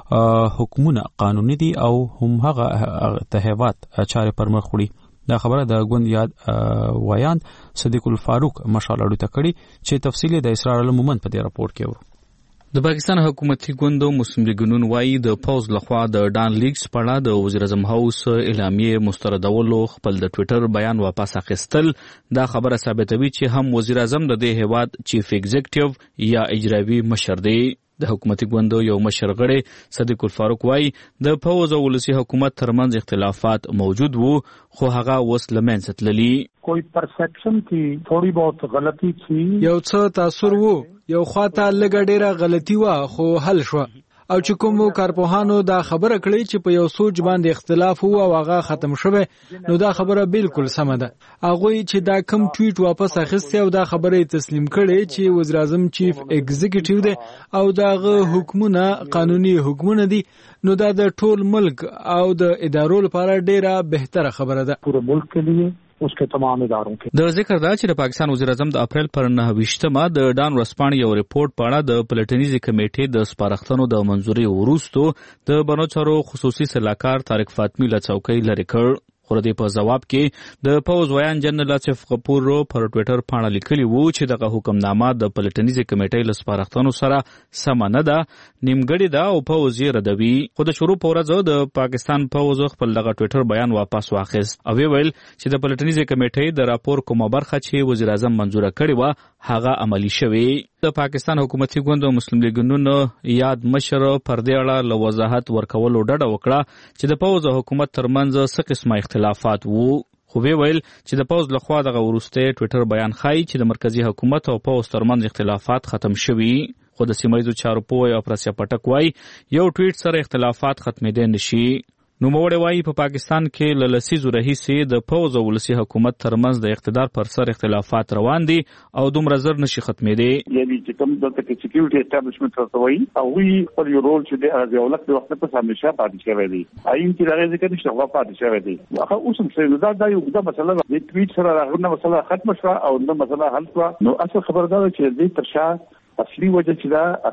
حکمونه قانوني دي او هم هغه تهیبات چارې پر مخ وړي. دا خبره د ګوند یاد وایاند صدیق الفاروق مشال اړه کړي چې تفصیل د اسرار المومن په دې راپور کې و. د پاکستان حکومتي ګوند مسلم لیگ نون وایي د پوز لخوا د ډان لیګز په اړه د وزیر اعظم هاوس اعلامیه مستردولو خپل د ټوئیټر بیان واپس اخیستل دا خبره ثابتوي چې هم وزیر اعظم د دې هیواد چیف ایگزیکټیو یا اجرایي مشر دی. د حکومتي ګوند یو مشر غړی صدیق الفاروق وایي د پوز او ولسی حکومت ترمنځ اختلافات موجود وو خو هغه اوس له منځه تللي. کوئی پرسپشن کی تھوڑی بہت غلطی تھی، یو څه تاثر وو، یو خواته لږه ډیره غلطي وه خو حل شوه او چې کومو کارپوهانو دا خبره کړې چې په یو سوچ باندې اختلاف وو او هغه ختم شوه نو دا خبره بالکل سمه ده. هغوی چې دا کم ټویټ واپس اخیستی او دا خبره تسلیم کړي چې وزیر اعظم چیف ایگزیکټیو دی او داغه حکمونه قانوني حکمونه دي نو دا د ټول ملک او د ادارو لپاره ډیره بهتره خبره ده. پورے ملک کے لیے اس کے تمام اداروں کے. د ذکر دا چې د پاکستان وزیر اعظم د اپریل پر 29مه د ډان ورسپانې یو ریپورت په اړه د پلټنیزي کمیټې د سپارښتنو د منځوري وروستو د بنو چارو خصوصي سلاکار طارق فاطمی له څوکۍ لرې کړ. خو د په جواب کې د پوز ویان جنرال آصف غفور پر ټوئیټر باندې لیکلی وو چې دغه حکمنامه د پلټنیزي کمیټې له سپارښتنو سره سم نه ده، نیمګړې ده او پوز یې ردوي. خو د شروع په ورځ د پاکستان پوز خپل دغه ټوئیټر بیان واپس واخیست او ویل چې د پلټنیزي کمیټې د راپور کومه برخه چې وزیر اعظم منزوره کړې و هغه عملی شوی. د پاکستان حکومتي ګوند مسلم لیگ نون یاد مشر پر دې اړه له وضاحت ورکولو ډډه وکړه چې د پوز حکومت ترمنځ څه قسمه اختلافات وو. خو ویل چې د پوز لخوا دغه وروسته ټوئیټر بیان ښایي چې د مرکزی حکومت او پوز ترمنځ اختلافات ختم شوي. خو د سیمایي چارو پوه افراسیا پټک وایي یو ټویټ سره اختلافات ختمېدای نشي. نو موړی وایي په پاکستان کې له لسیزو راهیسې د پوز او ولسي حکومت ترمنځ د اقتدار پر سر اختلافات روان دي او دومره زر نشي ختمېدی. یعنی چې کوم دلته کې سکیورټي اسټابلیشمنټ ورته وایي هغوی خپل یو رول چې د دولت د وخت په همیشه پاتې شوی دی. آیین چې دغه ذکر نشته هغه پاتې شوی دی. هغه اوس هم څه دا یو اوږده مسله ده. د ټویټ سره راغونه مسله ختم شوه او نو مسله حل شوه. نو اصل خبر دا چې دې تر شا اصلي وجه چې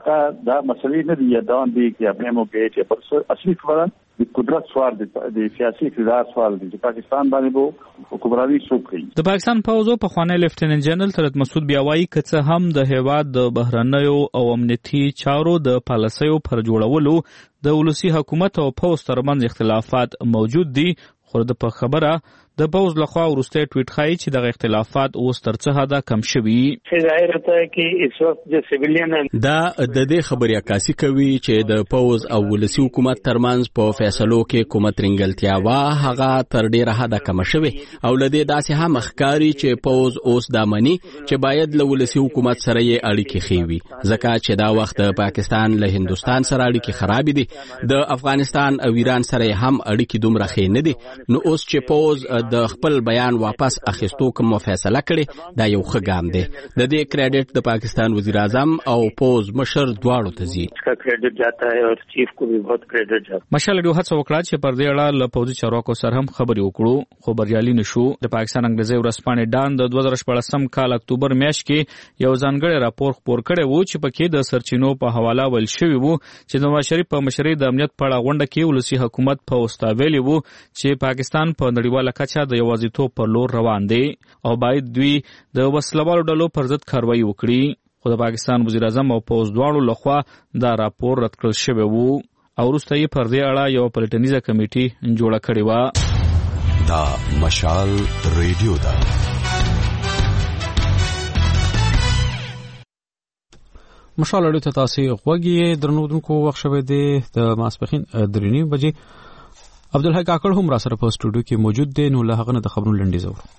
دا مسلې نه دي یا دا دی چې خپل مو کې چې پر اصلي خبره د قدرت سوال د سیاسي اقتدار سوال دی چې پاکستان باندې وو حکومرانی څوک کوي. د پاکستان پوزو په خوانی لیفټیننټ جنرال طلعت مسعود بیا وایي که څه هم د هیواد د بهرنیو او امنیتي چارو د پالیسیو پر جوړولو د ولسی حکومت او پوز ترمنځ اختلافات موجود دي خو د په خبره د پوز لخوا ورسته ټویټ خایي چې دغه اختلافات اوس تر څه حده کم شوي. ظاهر ہوتا ہے کہ اس وقت جو سیویلین دا د دې خبرې عکاسي کوي چې د پوز او ولسی حکومت ترمنځ په فیصلو کې کومه ترنګلتیا وا هغه تر ډیره حده کم شوي او لدې داسې هم ښکاری چې پوز اوس دا مني چې باید له ولسی حکومت سره یې اړیکې خېوي ځکه چې دا وخت پاکستان له هندستان سره اړیکې خراب دي، د افغانستان او ایران سره هم اړیکې دومره ښې نه دي. نو اوس چې پوز د خپل بیان واپس اخیستو کوم فیصله کړې دا یو ښه ګام دی. د دې کریډټ د پاکستان وزیر اعظم او پوز مشر دواړو ته ځي. کریډټ جاتا ہے اور چیف کو بھی بہت کریډټ جاتا. مشال ډیو هڅه وکړه چې پر دې اړه له پوځي چارواکو سره هم خبرې وکړو خو بریالي نشو. د پاکستان انګریزي ورځپاڼې ډان د 2014 کال اکتوبر میاشت کې یو ځانګړی راپور خپور کړی و چې پکې د سرچینو په حواله ویل شوی و چې نواز شریف په مشرۍ د امنیت په اړه غونډه کې ولسی حکومت په واستاویلی وو چې پاکستان په نړیواله کچه د یوازیتوب پر لور روان دی او باید دوی د وسلوالو ډلو پر ضد کاروایی وکړي. خو د پاکستان وزیر اعظم او پوز دواړو لخوا دا راپور رد کړل شوی وو او وروسته یې پر دې اړه یو پلټنیزه کمیټي جوړه کړې وه. دا مشال ریډیو ده. مشال اړیو ته تاسو غوږی درنودونکو وخت شوه دی د ماسپخین 3:30 بجې. عبدالحی کاکړ هم را سره په سټوډیو کې موجود دی. نو له هغه نه د خبرونو لنډیز اورو.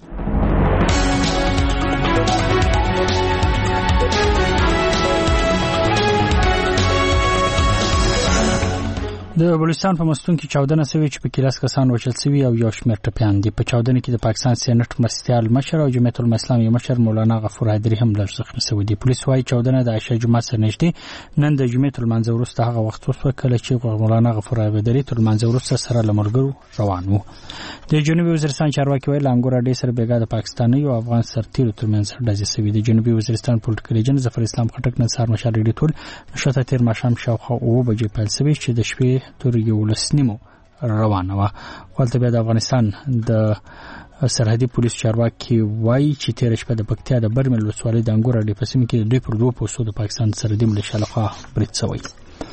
د بلوچستان په مستون کې چاودنه شوې چې په کې 10 کسان وژل شوي او یو شمېر ټپیان دي. په چاودنه کې د پاکستان سېنات مرستیال مشر او جمعیت الاسلامي مشر مولانا غفور حیدری هم لږ زخمي شوي دي. پولیس وايي چاودنه د عائشه جمعه سره نږدې نن د جمعیت المنځ وروسته هغه وخت وشوه کله چې مولانا غفور حیدری تر منځ وروسته سره لمرګرو روان وو. د جنوبي وزیرستان چارواکي ویل انګور اډې سره بیګا د پاکستاني او افغان سرتیرو ترمنځ ډزې شوې دي. جنوبي وزیرستان پولیټیکل ایجنټ ظفر اسلام خټک نن سهار مشال ریډي ټول نشته تیر ماښام شاوخوا 9 بجې پیل شوی چې د شپې تر 11 روانه وه. ولته بیا د افغانستان د سرحدي پولیس چارواکي وایي چې تیر شپه د پکتیا د برمل ولسوالۍ د انګور اډې په سیمه کې د 2 پر 2 پوسټو د پاکستان سرحدي ملیشیا لخوا برید شوی.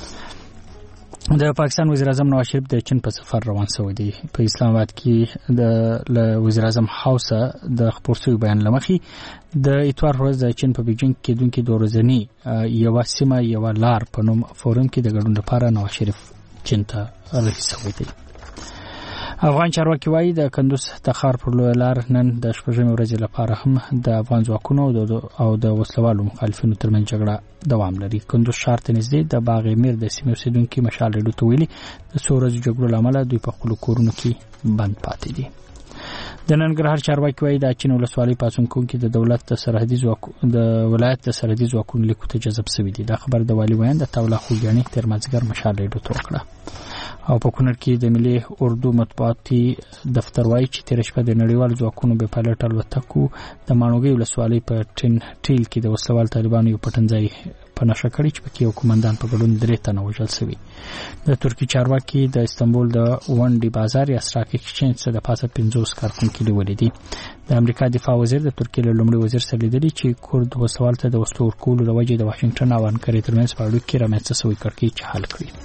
د پاکستان وزیر اعظم نواز شریف د چین په سفر روان شوی دی. په اسلام آباد کې د وزیر اعظم هاوس د خبر شوی بیان لمخې د اتوار ورځ د چین په بیجینګ کې دونکو د ورځنی یو سیمه یو لار په نوم فورم کې د ګډون لپاره نواز شریف چین ته رهي شوی دی. افغان چارواکي وایي د کندوز تخار پر لوی لار نن د شپږمې ورځې لپاره هم د افغان ځواکونو او د وسلوالو مخالفینو ترمنځ جګړه دوام لري. کندوز ښار ته نږدې د باغ امیر د سیمې اوسیدونکي مشال ریډیو ته ویلي د څو ورځو جګړو له امله دوی په خپلو کورونو کې بند پاتې دي. د ننګرهار چارواکي وایي د اچین ولسوالۍ پاڅون کوونکي د دولت د سرحدي ځواکونو د ولایت د سرحدي ځواکونو لیکو ته جذب شوي دي. دا خبر د والي ویاند د تاوله خوګیاني تر مازیګر مشال ریډیو ته وکړه. او په کونړ کې د ملي اردو مطبوعاتي دفتر وایي چې تیر شپه د نړیوال ځواکونو به پایلټ الوتکو د مانوګي ولسوالۍ په ټیل کې د وسلوال طالبانو یو پټنځای په نشه کړی چې پکې یو کمانډان په ګډون 3 تنه وژل شوي. د ترکی چارواکي د استنبول د ونډي بازار یا ستاک ایکسچینج څخه د پاسه 50 کارکونکي لیدل دي. د امریکا دفاع وزیر د ترکیې له لومړي وزیر سره لیدلي چې کورد وسوال ته د وسلو ورکولو د وجې د واشنگټن او انکارې ترمنځ په اړیکو کې رامنځته شوی کړکېچ حل کړي.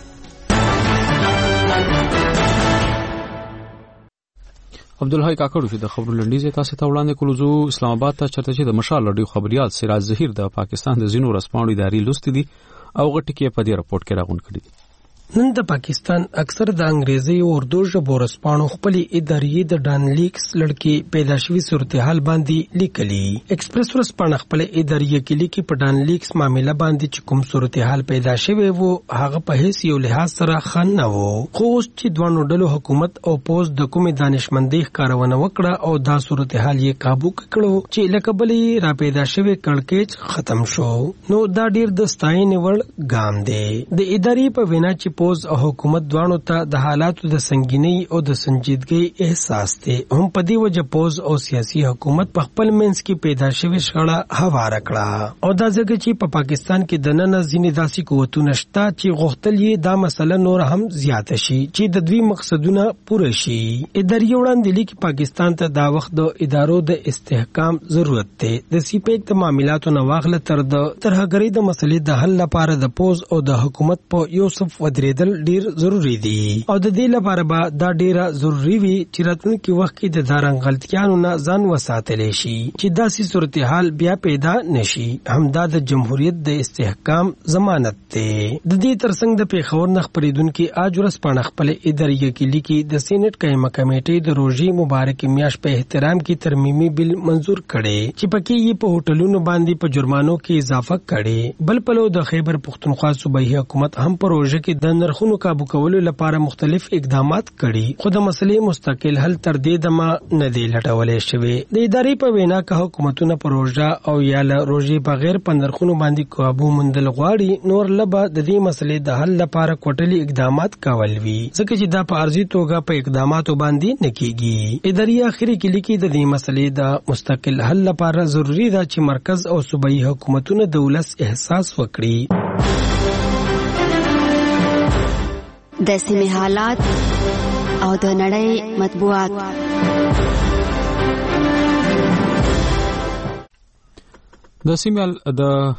عبدالحی کاکړ چې د خبرو لنډیز تاسو ته وړاندې کولو زو اسلام آباد ته چرته چې د مشال رادیو خبريال سراج ظهیر د پاکستان د زینو رسپانو اداري لوست دي او غټ کې په دې رپورت کې راغون کړی دي. نن د پاکستان اکثر د انګریزي او اردو ژبو رسپانو خپل اداري د ډان لیکس لړکی پیدا شوی صورتحال باندې لیکلي. ایکسپریس رسپانه خپل اداري کې لیکي په ډان لیکس معاملې باندې چې کوم صورتحال پیدا شوی وو هغه په هیڅ یو لحاظ سره خن نه وو. خو چې دوه ډلو حکومت او پوز د کومې دانشمندۍ ښکارونه وکړه او دا صورتحال یې قابو کړو چې لکه بلې را پیدا شوی کړکېچ ختم شو. نو دا ډیر د ستاینې وړ ګام دی. د اداري په وینا چې پوز او حکومت دوانو ته د حالاتو د سنگینی او د سنجیدګۍ احساس دی. هم په دې وجه پوز او سیاسي حکومت په خپل منځ کې پیدا شوی شخړه هواره کړه او دا ځکه چې په پاکستان کې د نن ځینې داسې قوتونه شته چې غوښتل یې دا مسله نور هم زیاته شي چې د دوی مقصدونه پوره شي. اداري وړاندې لیکي پاکستان ته دا وخت د ادارو د استحکام ضرورت دی. د سیپیک د معاملاتو نه واغله تر هغې د مسلې د حل لپاره د پوز او د حکومت په یو صف ودرېدل ډیر ضروری دي او د دې لپاره به دا ډیره ضروری وي چې راتلونکي وخت کې د دارنګ غلطیانو نه ځان وساتلی شي چې داسې صورتحال بیا پیدا نشي. همدا د جمهوریت د استحکام ضمانت دی. د دې ترڅنګ د پیښور نه خپرېدونکي آج ورځپاڼه خپل اداري کې لیکي د سینټ قایمه کمیټې د روژې مبارک میاشت په احترام کې ترمیمي بل منظور کړي چې پکې یې په هوټلونو باندې په جرمانو کې اضافه کړي. بل پلو د خیبر پختونخوا صوبایي حکومت هم په روژه کې د د نرخونو काबू کولو لپاره مختلف اقدامات کړي، خو د مسلې مستقل حل تر دې دمه نه دی لټولې شوی. د ادارې په وینا که حکومتونه پروژه او یا له روزي بغیر په نرخونو باندې काबू موندل غواړي، نور لبه د دې مسلې د حل لپاره کوټلي اقدامات کول وی، ځکه چې دا په ارزي توګه په اقداماتو باندې نکېږي. ادارې اخري کې لیکي د دې مسلې د مستقل حل لپاره ضروری ده چې مرکز او صوبایي حکومتونه د ولس احساس وکړي. د سیمې حالات او د نړۍ مطبوعات. د سیمې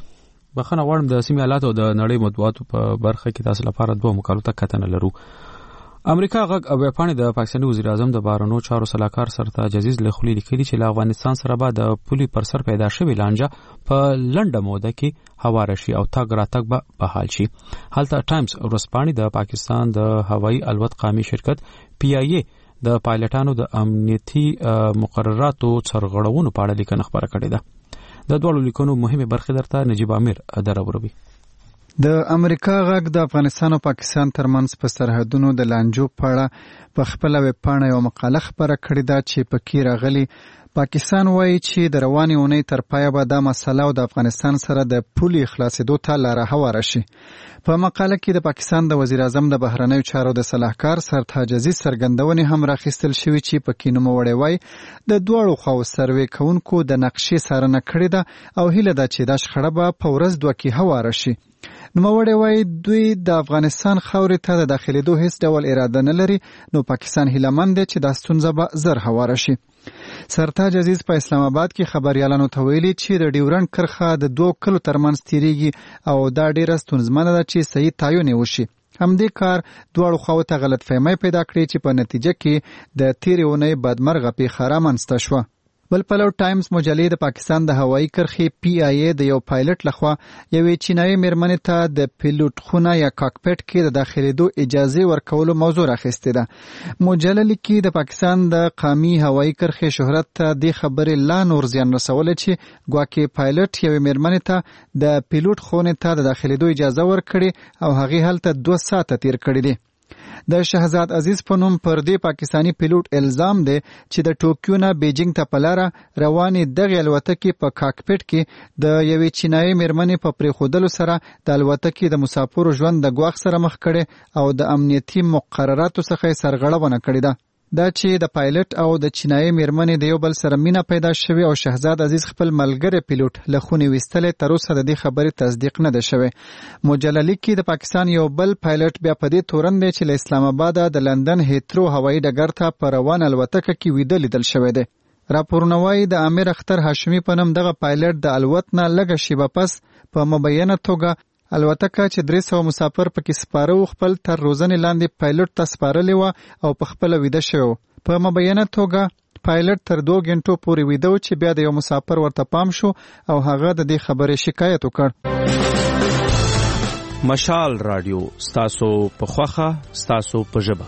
بخښنه غواړم د سیمې حالات او د نړۍ مطبوعاتو په برخه کې تاسو لپاره دوه مقالو ته کتنه لرو. امریکا غږ او ویبپاڼې د پاکستاني وزیر اعظم د بهرنیو چارو سلاکار سرتاج عزیز له خولې لیکلي چې له افغانستان سره به د پولي پر سر پیدا شوې لانجه په لنډه موده کې هواره شي او تګ راتګ به بحال شي. هلته ټایمز ورځپاڼې د پاکستان د هوایي الوت قومي شرکت PIA د پایلټانو د امنیتي مقرراتو څرګړونو په اړه لیکنه خبره کړې ده. د دوه لیکونو مهمه برخه درته نجیب امیر دراوروي. د امریکا غږ د افغانستان او پاکستان ترمنځ په سرحدونو د لانجو په اړه په خپل ویبپاڼه یو مقاله خبره کړې ده چې پکې راغلي پاکستان وایي چې د روانې اونۍ تر پایه به دا مسله او د افغانستان سره د پولي خلاصېدو ته لاره هواره شي. په مقاله کې د پاکستان د وزیر اعظم د بهرنیو چارو د سلاکار سرتاج عزیز څرګندونې هم راخیستل شوې چې پکې نوموړی وایي د دواړو خواو سروې کوونکو د نقشې څارنه کړې ده او هیله ده چې دا شخړه به په ورځ دوه کې هواره شي. نوموړی وایي دوی د افغانستان خاورې ته د داخلېدو هیڅ ډول اراده نه لري، نو پاکستان هیلهمند دی چې دا ستونزه به زر هواره شي. سرتاج عزیز په اسلام آباد کې خبريالانو ته ویلي چې د ډیورنډ کرښه د دوه کلو ترمنځ تیریږي او دا ډیره ستونزمنه ده چې صحیح تعین وشي. همدې کار دواړو خواو ته غلطفهمي پیدا کړې چې په نتیجه کې د تیرې اونۍ بدمرغه پیښه رامنځته شوه. بل پلو ټایمز مجلې د پاکستان د هوایي کرښې PIA د یو پایلټ لخوا یوې چینایي میرمنې ته د پیلوټ خونه یا کاکپټ کې د داخلېدو اجازه ورکولو موضوع راخیستې ده. مجله لیکي د پاکستان د قومي هوایي کرښې شهرت ته د خبرې لا نور زیان رسولی چې ګواکې پایلټ یوې میرمنې ته د پیلوټ خونې ته د داخلېدو اجازه ورکړې او هغې هلته 2 ساعته تیر کړي دي. د شهزاد عزیز په نوم پر دې پاکستانی پیلوټ الزام دی چې د ټوکیو نه بیجینګ ته په لاره روانې دغې الوتکې په کاکپټ کې د یوې چینایي میرمنې په پرېښودلو سره د الوتکې د مسافرو ژوند د ګواښ سره مخ کړي او د امنیتي مقرراتو څخه یې سرغړونه کړې ده. دا چې د پایلټ او د چینایي میرمنې د یو بل سره مینه پیدا شوې او شهزاد عزیز خپل ملګری پیلوټ له خونې ویستلی تر اوسه د دې خبرې تصدیق نه ده شوی. مجله لیکي د پاکستان یو بل پایلټ بیا په دې تورن دی چې له اسلام آباد د لندن هیترو هوایي ډګر ته په روان الوتکه کې ویده لیدل شوی دی. راپورونه وایي د امیر اختر هاشمي په نوم دغه پایلټ د الوت نه لږه شیبه پس په مبینه توګه الوتکه چې 300 مسافر پکې سپاره و خپل تر روزنې لاندې پایلټ ته سپارلی و او په خپله ویده شوی و. په مبینه توګه پایلټ تر 2 غنټو پورې ویده و چې بیا د یو مسافر ورته پام شو او هغه د دې خبرې شکایت وکړ. مشال رادیو ستاسو په خوخه ستاسو په ژبه.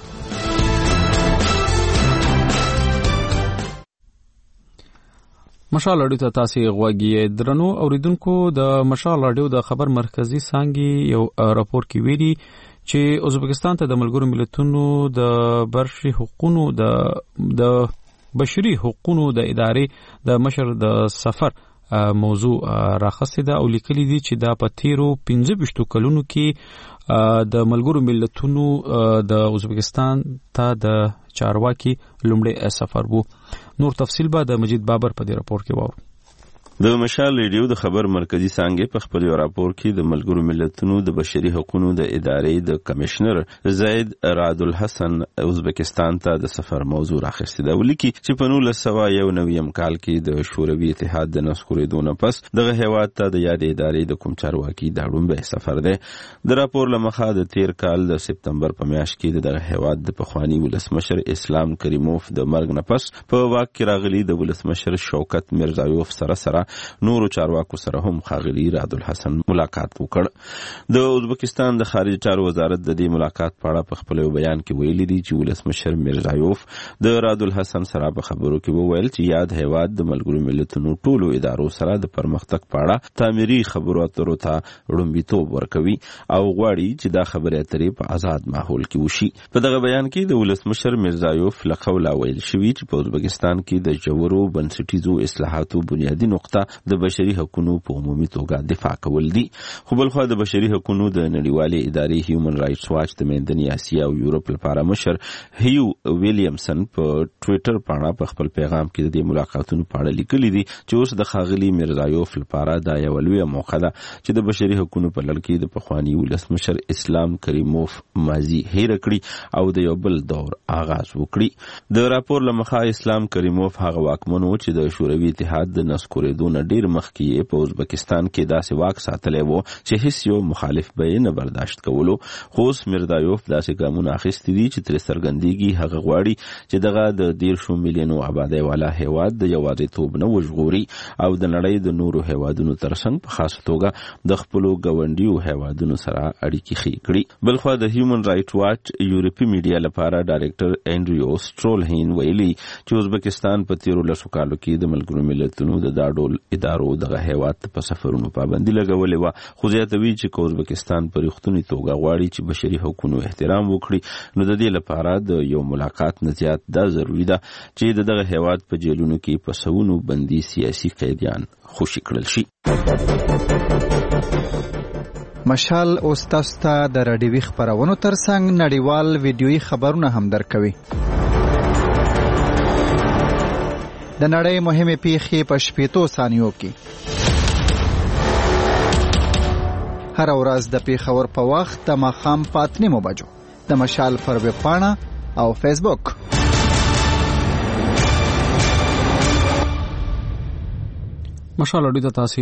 مشال رادیو ته تاسو غوږی درنو اوریدونکو د مشال رادیو د خبر مرکزی څنګه یو راپور کې ویلي چې ازبکستان ته د ملګرو ملتونو د بشري حقوقو د بشري حقوقو د ادارې د مشر د سفر موضوع راخصه ده او لیکلي دي چې دا په تیرو 15 کلونو کې د ملګرو ملتونو د ازبکستان ته د چارواکي لومړی سفر وو. نور تفصیل به د مجید بابر په دې راپور کې وورو. د مشال ریډیو د خبر مرکزی څنګه په خپل راپور کې د ملګرو ملتونو د بشري حقوقو د ادارې د کمشنر زید راد الحسن ازبکستان ته د سفر موضوع راخسته ده، ولیکي چې په 1991 کال کې د شوروي اتحاد د نسخورېدو نه پس دغه هیواد ته د یاد ادارې د کوم چارواکي د لومړی سفر ده. د راپور لمخه د تیر کال د سپتمبر په میاشت کې دغه هیواد د پخوانی ولسمشر اسلام کریموف د مرګ نه پس په واک کې راغلي د ولسمشر شوکت میرزایوف سره نورو چارواکو سره هم ښاغلي رادالحسن ملاقات وکړ. د ازبکستان د خارجه چارو وزارت د دې ملاقات په اړه په خپل بیان کې ویلي دي چې ولسمشر میرزایوف د رادالحسن سره په خبرو کې وویل چې یاد هیواد د ملګرو ملتونو ټولو ادارو سره د پرمختګ په اړه تعمیري خبرو اترو ته لومړیتوب ورکوي او غواړي چې دا خبرې اترې په آزاد ماحول کې وشي. په دغه بیان کې د ولسمشر میرزایوف له قوله ویل شوي چې په ازبکستان کې د جوړو بنسټیزو اصلاحاتو بنیادی نقطه د بشري حقوقو په عمومي توګه دفاع کول دي. خو بل خو د بشري حقوقو د نړیوالې ادارې هیومن رائټس واچ د میندنې اسیا او یورپ لپاره مشر هیو ویلیامسن په ټوئیټر باندې په خپل پیغام کې د ملاقاتونو په اړه لیکلي دي چې اوس د ښاغلي میرزایوف لپاره دا یو لویه موقع ده چې د بشري حقوقو په لړ کې د پخوانی ولسمشر اسلام کریموف ماضي هیر کړي او د یو بل دور آغاز وکړي. د راپور لمخه اسلام کریموف هغه واکمنو چې د شوروي اتحاد د نسکورېدو نه ډیر مخکې په ازبکستان کې داسې واک ساتلی و چې هیڅ یو مخالف به نه برداشت کولو. خو میرزایوف داسې ګامونه اخیستي دي چې تر څرګندېږي هغه غواړي چې دغه د 13 میلیونو آبادی والا هیواد د یوازیتوب نه وژغوري او د نړۍ د نورو هیوادونو ترڅنګ په خاص توګه د خپلو ګاونډیو هیوادونو سره اړیکې ښې کړي. بلخو د هیومن رائټ واچ یورپي میډیا لپاره ډایرکټر انډریو سټرولهین ویلي چې ازبکستان په تیرو لسو کالو کې د ملګرو ملتونو د دا ډول ادارو دغه هیواد په سفرونو پابندي لګولې وه. خو زیاتوي چې ازبکستان په رښتوني توګه غواړي چې بشري حقوقو احترام وکړي نو د دې لپاره د یو ملاقات نه زیات دا ضروري ده چې دغه هیواد په جیلونو کې په سونو بندي سیاسي قیدیان خوشي کړل شي. مشال اوس تاسو ته د راډیوي خبرونو ترڅنګ نړیوال ویډیويي خبرونه هم درکوي. د نړۍ مهمه پیښې په 15 ثانیو کې. هر ورځ د پیښور په وخت د ماښام په 8 بجو د مشال پر ویب پاڼه او فیسبوک. مشال اړیدو تاسو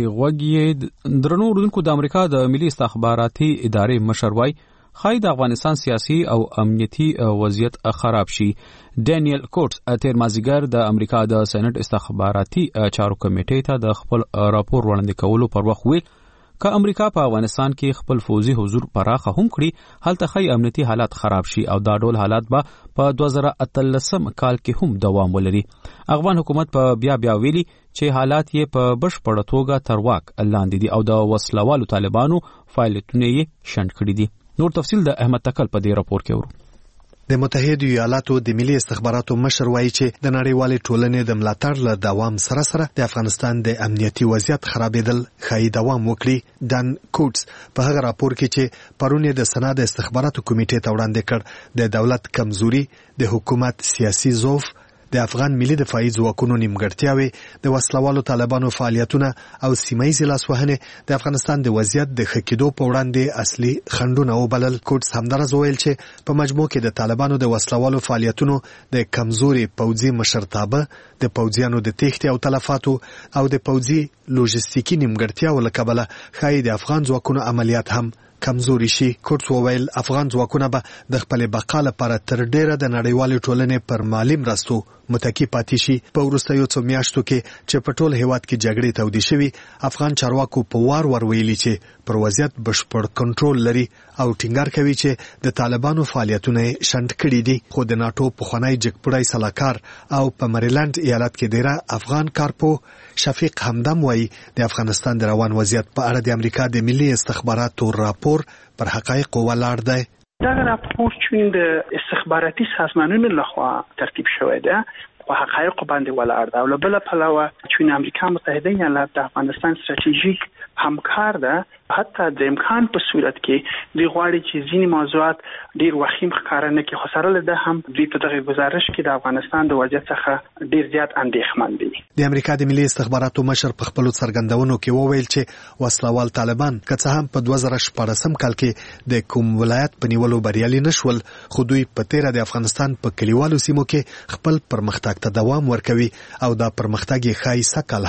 غوږی درنو اوردونکو د امریکا د ملي استخباراتي ادارې مشر وای خای د افغانستان سیاسي او امنیتي وضعیت خراب شي. ډینیل کوټس تیر مازیګر د امریکا د سېنات استخباراتي چارو کمیټې ته د خپل راپور وړاندې کولو پر وخت ویل که امریکا په افغانستان کې خپل فوزي حضور پراخه هم کړي هلته خای امنیتي حالات خراب شي او دا ډول حالات به په 2013 کال کې هم دوام ولري. افغان حکومت په بیا ویلي چې حالات یې په بشپړه توګه تر واک لاندې دي او د وسلوالو طالبانو فعالیتونه یې شنډ کړي دي. نور تفصیل د احمد تکل په دې راپور کې ورو. د متحده ایالاتو د ملي استخباراتو مشر وایي چې د نړیوالې ټولنې د ملاتړ له دوام سره د افغانستان د امنیتي وضعیت خرابېدل ښایي دوام وکړي. دان کوټس په هغه راپور کې چې پرون د سنا د استخباراتو کمیټې ته وړاندې کړ د دولت کمزوري، د حکومت سیاسي ضعف، د افغان ملي دفاعي ځواکونو نیمګړتیاوې، د وسلوالو طالبانو فعالیتونه او سیمایي لاسوهنې د افغانستان د وضعیت د ښه کېدو په وړاندې اصلي خنډونه وبلل. کوټس همدارس وویل چې په مجموع کې د طالبانو د وسلوالو فعالیتونو د کمزوري پوځي مشرتابه، د پوځیانو د تېښتې او تلفاتو او د پوځي لوجستیکي نیمګړتیاو له کبله ښایي د افغان ځواکونو عملیات هم کمزوري شي. کوټس وویل افغان ځواکونه به د خپل بقا لپاره تر ډیره د نړیوالې ټولنې پر مالي مرستو متکی پاتې شي. په وروستیو څو میاشتو کې چې په ټول هیواد کې جګړې تودې شوي، افغان چارواکو په وار ویلي چې پر وضعیت بشپړ کنټرول لري او ټینګار کوي چې د طالبانو فعالیتونه شنډ کړي دي. خو د ناتو پخوانی جګپړی سلاکار او په مریلند ایالت کې ډیره افغان کارپو شفیق همدم وایي د افغانستان د روان وضعیت په اړه د امریکا د ملي استخباراتو راپور پر حقایق ولاړ دی. دا راپور چې د استخباراتي سازمانونو لخوا ترتیب شوی دی په حقایق باندې ولاړ دی او له بل پلوه چې امریکا متحده ایالات د افغانستان ستراتیژیک همکار ده، حتی د امکان په صورت کې دوی غواړي چې ځینې موضوعات ډیر وخیم ښکاره نه کړي، خو سره له ده هم دوی په دغه گزارش کې د افغانستان د وضعیت څخه ډیر زیات اندېښمن دي. د امریکا د ملي استخباراتو مشر په خپلو څرګندونو کې وویل چې وسلوال طالبان که څه هم په 2014 کال کې د کوم ولایت په نیولو بریالي نشول، خو دوی په تیره د افغانستان په کلیوالو سیمو کې خپل پرمختګ ته دوام ورکوي او دا پرمختګ یې ښایي سږ کال هم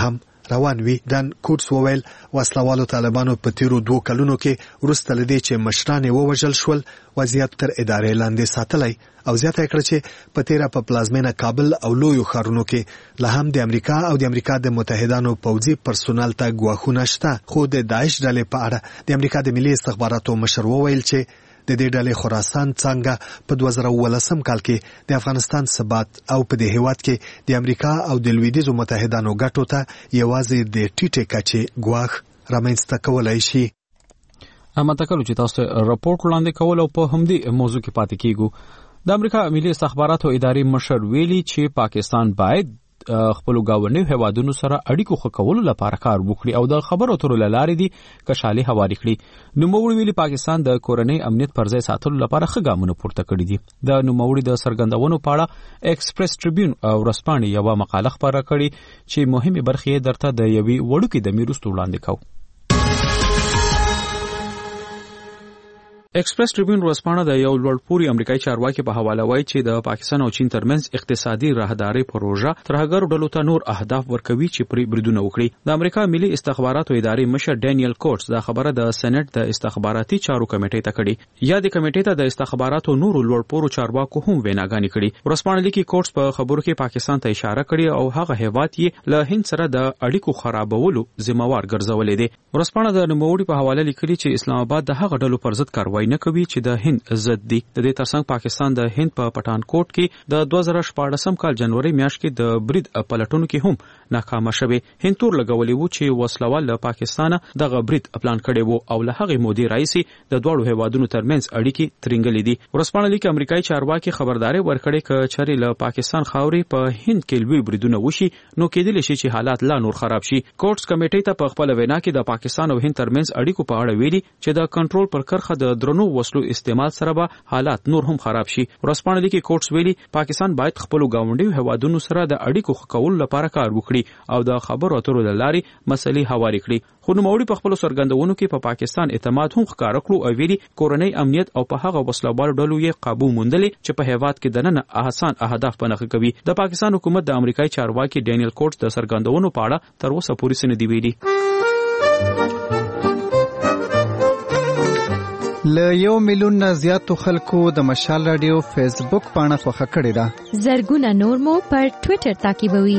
روان وي. دان کوټس وویل وسلوالو طالبانو په تیرو 2 کلونو کې وروسته لدی چې مشران ووژل شول وضعیت تر ادارې لاندې ساتلی او زیاته کړ چې په تیره په پلازمینه کابل او لویو ښارونو کې له هم د امریکا او د امریکا د متحدانو پوځي پرسونل ته ګواښونه شته. خو د داعش ډلې په اړه د امریکا د ملي استخباراتو مشر وویل چې د دې ډلې خراسان څنګه په 2019 کال کې د افغانستان ثبات او په دې هیواد کې د امریکا او د لویدیځو متحدانو ګټو ته یوازې د ټیټه کچې ګواښ رامنځته کولای شي. امتکلو چې تاسو راپورټ وړاندې کول او په همدې موضوع کې پاتې کیږو. د امریکا ملي استخباراتو ادارې مشر ویلي چې پاکستان باید خپل گاونډي هیوادونو سره اړیکو ښه کولو لپاره کار وکړي او د خبرو اترو لارې دي کشالي هواري کړي. نوموړي ویلي پاکستان د کورنۍ امنیت پر ځای ساتلو لپاره ښه ګامونه پورته کړي دي. د نوموړي د څرګندونو په اړه ایکسپریس ټریبیون ورځپاڼې یوه مقاله خپره کړې چې مهمه برخې درته د یوې وړوکې دمې وروسته وړاندې کوو. ایکسپریس ټریبیون ورځپاڼه د یو لوړپوړي امریکایي چارواکي په حواله وایي چې د پاکستان او چین ترمنځ اقتصادي راهداري پروژه ترهګرو ډلو ته نور اهداف ورکوي چې پرې بریدونه وکړي. د امریکا ملي استخباراتو ادارې مشر ډانیل کوټس دا خبره د سېنات د استخباراتي چارو کمیټې ته کړې. یا د کمیټې ته د استخباراتو نور لوړپوړو چارواکو هم ویناګانې کړي. ورځپاڼه لیکي کوټس په خبرو کې پاکستان ته اشاره کړې او هغه هیواد یې له هند سره د اړیکو خرابولو ذمہوار ګرځولې دي. ورځپاڼه د نوموړي په حواله لیکلي چې اسلام آباد د هغه ډلو پر ضد کاروایی نه کوي چې د هند ضد دي. د دې ترڅنګ پاکستان د هند په پټانکوټ کې د 2014 کال جنوري میاشت کې د برید پلټونو کې هم ناکامه شوه. هند تور لګولې وو چې وسلوال له پاکستان دغه برید پلان کړي وو او له هغه مودې راځي د دوړو هیوادونو ترمنځ اړیکې ترنګلې دي. ورځپاڼه لیکي امریکایي چارواکي خبرداري ورکړي چې چېرې له پاکستان خاورې په هند کې لوی بریدونه وشي نو کېدلی شي چې حالات لا نور خراب شي. کوټس کمیټې ته په خپل وینا کې د پاکستان او هند ترمنځ اړیکو په اړه ویلي چې د کنټرول پر کرخه د درنو وسلو استعمال سره به حالات نور هم خراب شي. ورځپاڼه لیکي کوټس ویلي پاکستان باید خپل ګاونډي هیوادونو سره د اړیکو ښه کولو لپاره کار وکړي او د خبرو اترو لارې مسلې هواري کړي. خو نوموړي په خپل څرګندونو کې په پاکستان اعتماد هم ښکاره کړو او ویلي کورنۍ امنیت او په هغه وسلوالو ډلو یې قابو موندلې چې په هیواد کې دننه آسان اهداف پنهخه کوي. د پاکستان حکومت د امریکایي چارواکي ډانیل کوټس د څرګندونو په اړه تر اوسه پورې څه نه دی ویلي. له 1 میلیون نه زیاتو خلکو د مشال رادیو فیسبوک پاڼه خوښه کړې ده. زرګونه نور مو پر ټوئیټر تعقیبوي.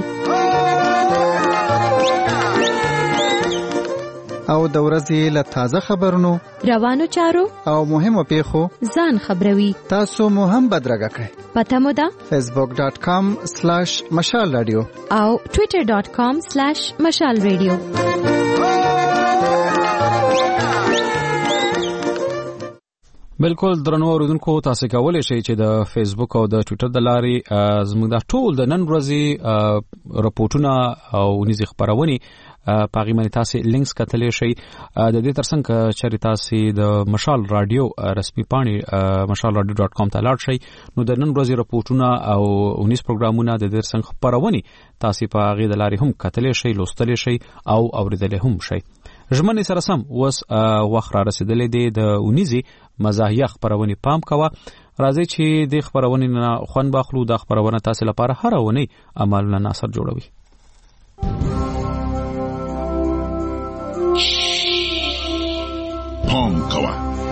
او د ورځې له تازه خبرونو روانو چارو او مهمو پیښو ځان خبروي. تاسو مو هم بدرګه کړئ. پته مو ده facebook.com/مشال رادیو او twitter.com/مشال رادیو. بالکل درنو اوریدونکو تاسو کولای شئ چې د فیسبوک او د ټوئیټر د لارې زموږ د ټول د نن ورځې راپورټونه او نيزي خبرونه پاغي باندې تاسو لینکس کتلی شئ. د دې ترڅنګ چې تاسو د مشال رادیو رسمي پاڼې mashalradio.com ته لاړ شئ نو د نن ورځې راپورټونه او 19 پروګرامونه د دې ترڅنګ خبرونه تاسو پاغي د لارې هم کتلی شئ لوستلی شئ او اوریدلی هم شئ. ژمنې سره سم اوس وخت را رسیدلې دی د 19 مزاحیه خبرونه پام کوه. راځي چې د خبرونه نه خوان باخلو. د خبرونه تاسو لپاره هر ونی عملونه ناصر جوړوي. پام کوه.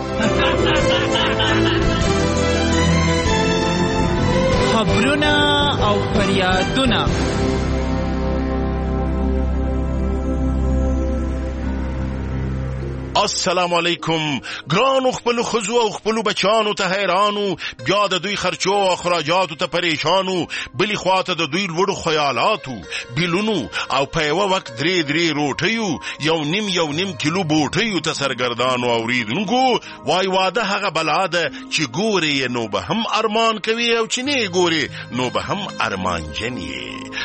خبرونه او فریادونه السلام علیکم. ګرانو خپل خزو او خپل بچانو ته حیرانو، بیا د دوی خرچو او اخراجاتو ته پریشانو، بلی خواته د دوی لوړو خیالاتو بیلونو او په یو وخت درې روټیو یو نیم کیلو بوټیو ته سرګردانو اوریدونکو. وای واده هغه بلاده چې ګوري نو به هم ارمان کوي او چې نه ګوري نو به هم ارمان جنې.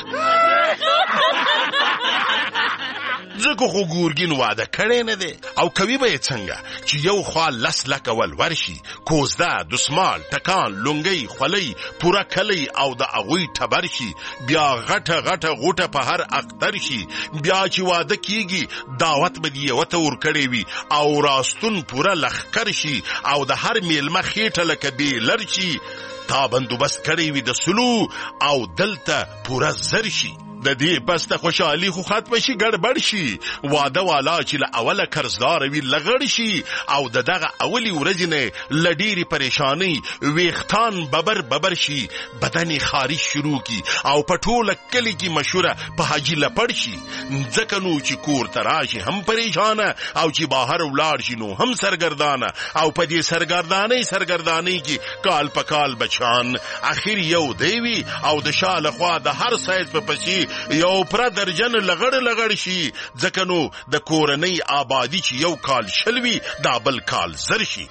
زکو خو ګورګین واده کړي نه دي او کوي به څنګه چې یو خوا لس لکه ول ورشي کوزده دسمال ټکان لونګي خولي پورا کلی او د اغوي ټبر شي، بیا غټه غوټه په هر اختر شي، بیا چې واده کیږي دعوت به دی وته ور کړي وي او راستون پورا لخر شي او د هر میلمه خېټه لکه بیلر شي، تا بندوبست کړي وي د سلو او دلته پورا زر شي. د دې پس ته خوشحالي خو ختم شي ګډوډ شي. واده والا چې له اوله قرضدار وي لغړ شي او دغه اولی ورځ نه لډيري پریشانی ویختان ببر شي، بدن خارج شروع کی او پټوله کلی کی مشوره په حاجی لپړ شي. ځکه نو چې کور تراشي هم پریشانه او چې بهر ولاړ شي نو هم سرګردانه او په دې سرګردانی کی کال په کال بچان. اخر یو دیوی او د شاله خوا د هر سایز په پسی یو پر درجن لغړ شي. ځکه نو د کورنۍ آبادی چې یو کال شلوي دا بل کال زر شي.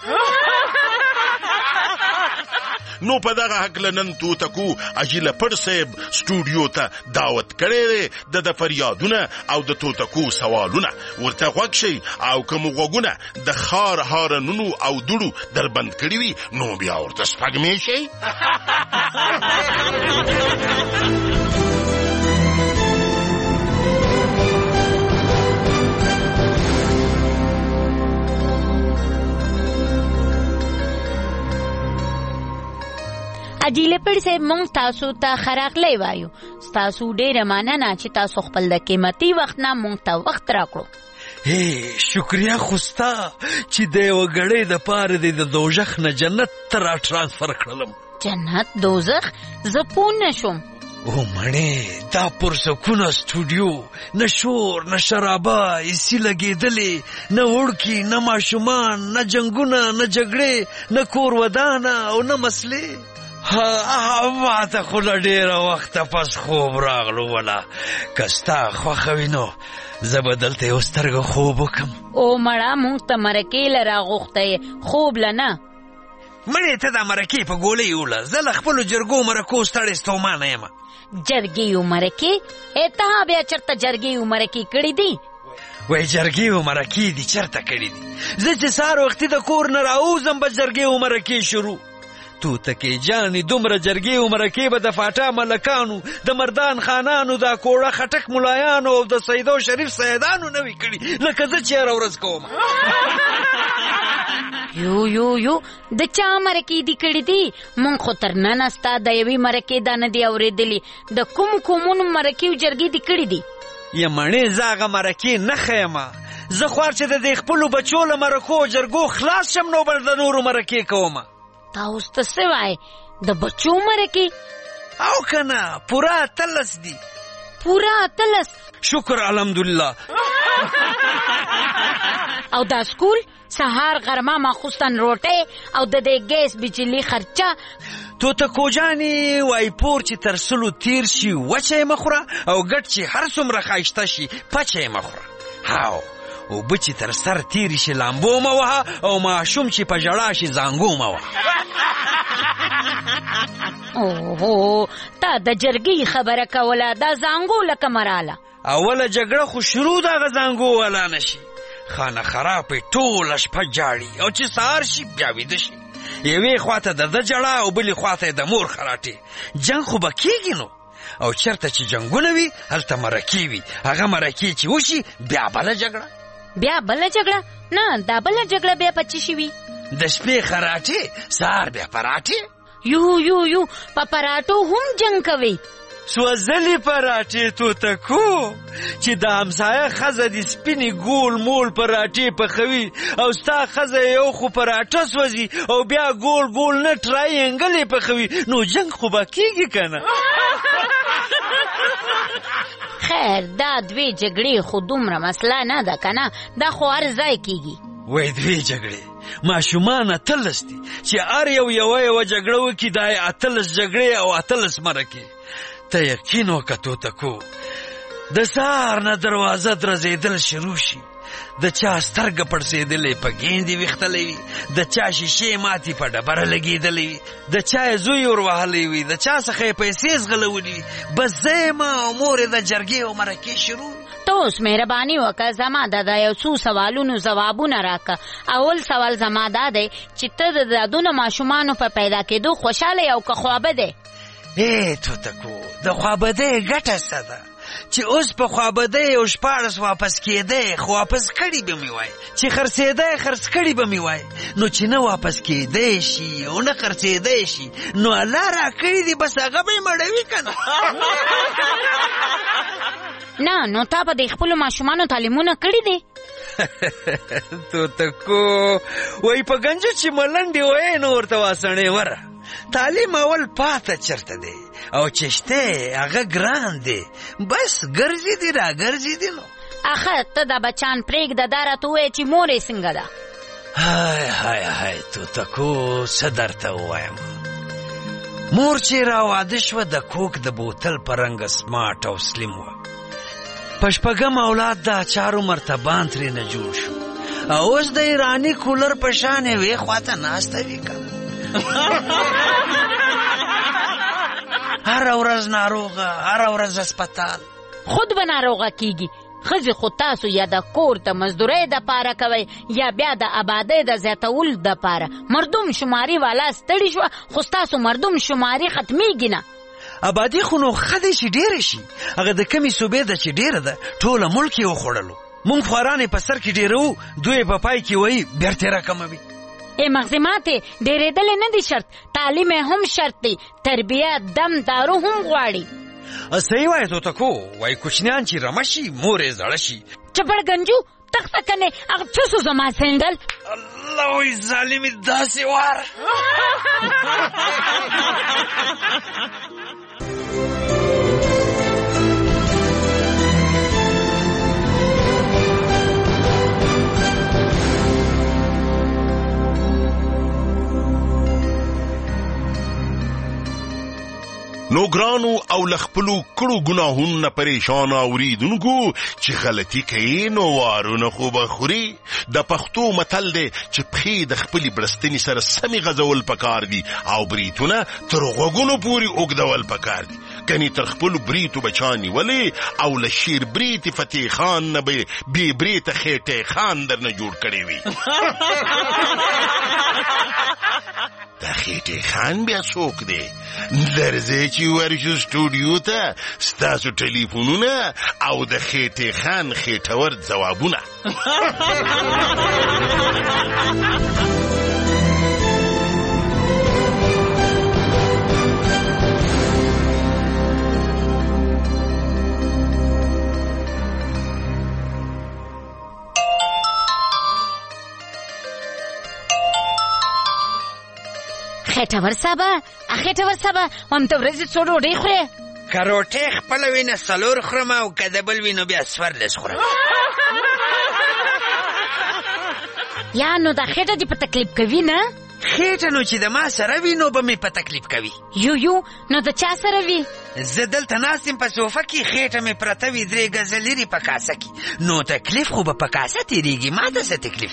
نو په دغه حق لنن تو تکو اجل پړ صاحب سټوډیو ته دعوت کړي د فریادونه او د تو تکو سوالونه ورته غوښ شي او کوم غوګونه د خار هارنونو او دړو دربند کړي وي نو بیا ورته سپګمې شي. اجیله پړ سه مونږ تاسو ته خراغلی وایو. تاسو ډېر مننه چې تاسو خپل د قیمتي وخت نه مونږ ته وخت راکړو. شکریا خوستا چې د وګړې د پاره د دوزخ نه جنت ته را ټرانسفر کړلم. جنت دوزخ زپون نشم. او مړې دا پرسکونه سټوډیو نه شور نه شرابه ایسی لګېدلې نه وړکي نه ماشومان نه جنگونه نه جګړې نه کور ودانه او نه مسلې. ما ته خو له ډېره وخته پس خوب راغلو. ولا که ستا خوښه وي نو زه به دلته یو سترګه خوب وکم. او مړه مونږ ته مرکې له راغوښتی خوب له نه. مړې ته دا مرکې په ګولۍ یوله. زه له خپلو جرګو مرکو ستړې ستومانه یم. جرګې و مرکې ته بیا چېرته جرګې و مرکې کړي دي؟ وای جرګې و مرکې دي چېرته کړي دي؟ زه چې سهار وختي د کور نه راوځم به جرګې و مرکې شروع. تو تکې جانې دومره جرګې و مرکې به د فاټا ملکانو د مردان خانانو د کوړه خټک ملایانو او د سیدو شریف سیدانو نه وي کړي لکه زه چې هره ورځ کوم. یو د چا مرکې دي کړي دي؟ مونږ خو تر ننه ستا د یوې مرکې دا نه دي اورېدلې. د کومو مرکې و جرګې دي کړي دي؟ یمنې زه هغه مرکې نښه یم. زه خوار چې د دې خپلو بچو له مرکو جرګو خلاص شم نو بل د نورو مرکې کوم. تا اوس ته څه وایې د بچو مرکې؟ او که نه پوره 13 دي. پوره 13؟ شکر الحمدلله. او دا سکول سهار غرمه ماخوستن روټۍ او د دې ګیس بجلی خرچه. تو ته کوجانې وای پور چې تر سلو تیر شي وچه یې مخوره او ګټ چې هر څومره ښایسته شي پچه یې مخوره. هاو او بچی تر سر تیری شي لامبو مه وهه او ماشوم چې په ژړا شي زانګو مه وهه. اوهو تا د جرګې خبره کوله دا زانګو لکه مراله. اوله جګړه خو شروع دغه زانګو والا نه شي. خانه خرابې ټوله شپه جاړي او چې سهار شي بیا ویده شي. یوې خواته د ده جړه او بلې خواته د مور خراټې. جنګ خو به کېږي نو. او چېرته چې جنګونه وي هلته مرکې وي. هغه مرکې چې وشي بیا بله جګړه. بیا بله جګړه؟ نه دا بله جګړه بیا په څه شي وي؟ د شپې خراټې سهار بیا پراټې. یو په پراټو هم جنګ کوي. سوځلې پراټې تو تکو چې د همسایه ښځه د سپینې ګول مول پراټې پخوي او ستا ښځه یو خو پراټه سوځي او بیا ګول نه ټراینګلې پخوي نو جنګ خو به کېږي که نه؟ خیر دا دوی جګړې خو دومره مسله نه ده که نه؟ دا خو هر ځای کېږي. وای دوی جګړې ماشومان 18 دي چې هر یوه جګړه وکړي دا 18 جګړې او 18 مرکې. ته یقین وکړه تو تکو د سهار نه دروازه درزېدل شروع شي. د چا سترګه پړسېدلې په ګیندې ویختلې وي. د چا شیشې ماتې په ډبره لګېدلې وي. د چا زوی ور وهلی وي. د چا څخه یې پیسې زغلولې وي. بس زه یم او مور یې د جرګې او مرکې شروع. ته اوس مهرباني وکړه زما د یو څو سوالونو ځوابونه راکړه. اول سوال زما دا دی چې ته د دادونه ماشومانو په پیدا کېدو خوشحاله یې او که خوابدی؟ تو تکو د خوابدۍ ګټه څه ده چې اوس په خوابدۍ او 14 واپس کېدی خو واپس کړي به مې وای. چې خرڅېدی خرڅ کړي به مې وای. نو چې نه واپس کېدی شي او نه خرڅېدی شي نو الله را کړي دي بس هغه به یې مړوي که نه؟ نه نو تا به د خپلو ماشومانو تعلیمونه کړي دي؟ توتکو وای په گنجو چې ملنډې وای نو ورته واسنې وره تعلیم اول پاته چرته دی او چشته هغه ګران دی بس ګرځي دی را ګرځي دی نو اخه ته دا بچان پرېږده دا راته ووایه چې مور یې څنګه ده؟ های توتکو څه درته ووایم مور چې را واده شوه د کوک د بوتل په رنګه سمارټ او سلیم وه په شپږم اولاد د اچارو مرتبان ترېنه جوړ شو او اوس د ایراني کولر په شان یوې خواته ناسته وي که هره ورځ ناروغه هره ورځ هسپتال خود به ناروغه کیږي ښځې خو تاسو یا د کور د مزدورۍ دپاره کوئ یا بیا د آبادۍ د زیاتولو دپاره مردم شماري والا ستړي شوه خو ستاسو مردم شماري ختمیږي نه آبادي خو نو ښه دی چې ډېره شي هغه د کمې صوبې ده چې ډېره ده ټوله ملک یې وخوړلو مونږ خواران یې په سر کې ډېروو دوی په پای کې وایي بیرته یې راکموي مغزي ماتې ډېرېدلې نه دي شرط تعلیم هم شرط دی تربیه دم دارو هم غواړي صحیح وایي توتکو وایي کوچنیان چې رمه شي مور یې زړه شي چپړ گنجو تخته کنې هغه څه سو زما سینډل الله وایي ظالمې داسې وار نو ګرانو او لخپلو کړو ګناهونه پریشان اوریدونکو چې غلطي کوي نو وارونه خو به خوري د پښتو متل دی چې پښې د خپلې برستنې سره سمې غځول پکار دي او بریتونه تر غوږونو پورې اوږدول پکار دي کني تر خپلو بریتو بچان نیولې او له شیر بریت فتح خان نه به بې بریته خېټې خان درنه جوړ کړی وي دا خېټې خان بیا څوک دی درځئ چې ورشو سټوډیو ته ستاسو ټلیفونونه او د خېټې خان خېټور ځوابونه خېټور صاحبه خېټور صاحبه همته ورځې څو ډوډۍ خورې که روټۍ خپله وي نه 4 خورم او که د بل وي نو بیا 14 خورم یا نو دا خېټه دې په تکلیف کوي نه خېټه نو چې د ما سره وي نو به مې په تکلیف کوي یو نو د چا سره وي زه دلته ناست یم په صوفه کې خېټه مې پرته وي 3 ګزه لرې په کاسه کې نو تکلیف خو به په کاسه تېرېږي ما ته څه تکلیف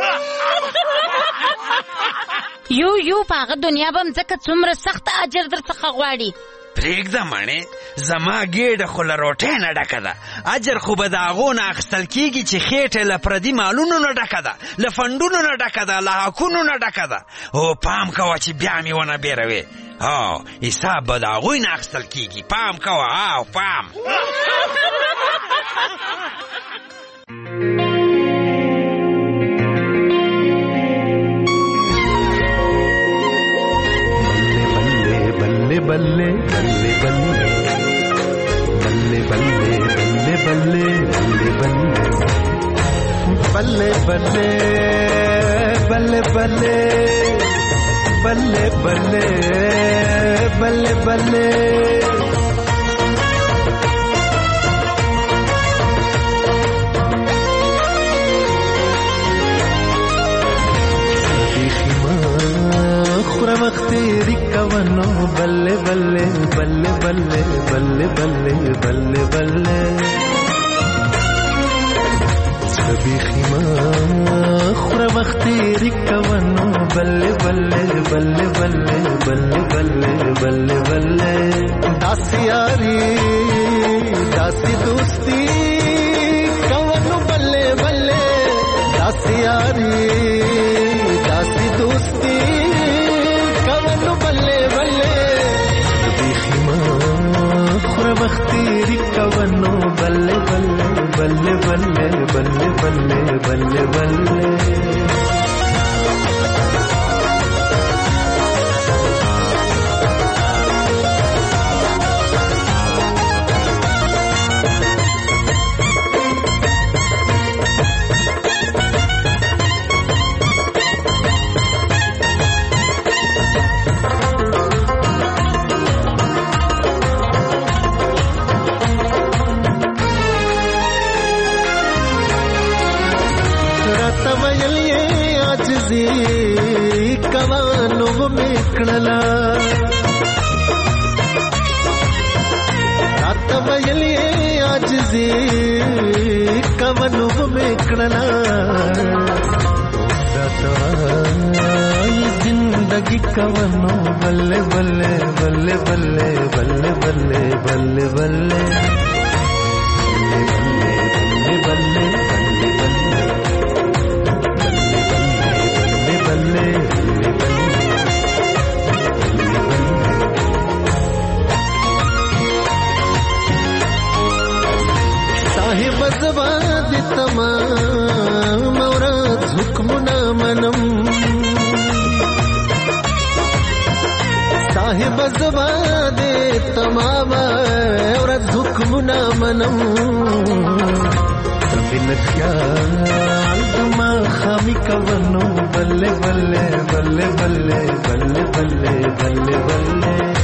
یو په هغه دنیا به مځکه څومره سخته اجر در څخه غواړي پرېږده مڼې زما ګېډه خو له روټۍ نه ډکه ده اجر خو به د هغو نه اخیستل کېږي چې خېټه له پردي مالونو نه ډکه ده له فنډونو نه ډکه ده له حقونو نه ډکه ده او پام کوه چې بیا مې ونه بیروې حساب به د هغوی نه اخیستل کېږي پام کوه پام बल्ले बल्ले बल्ले बल्ले बल्ले बल्ले बल्ले बल्ले बल्ले बल्ले बल्ले बल्ले बल्ले बल्ले बल्ले خورمختيري كونو بلّي بلّي بلّي بلّي بلّي بلّي بلّي بلّي سبيخي ما خورمختيري كونو بلّي بلّي بلّي بلّي بلّي بلّي بلّي بلّي داسي ياري داسي دوستي كونو بلّي بلّي داسي ياري داسي دوستي بلے بلے بیخی ما خورمختیری کونو بلے بلے بلے بلے بلے بلے بلے بلے عاجزي کوانو میکړلا راته ویلې عاجزي کوانو میکړلا زندگی کوانو بلے بلے بلے بلے بلے بلے بلے بلے साहिब जवाद तमाम औरत हुक्मना मनम साहिब जवाद तमाम औरत हुक्मना मनम तबिन ख्याल दमा खामी कवनो बल्ले बल्ले बल्ले बल्ले बल्ले बल्ले बल्ले बल्ले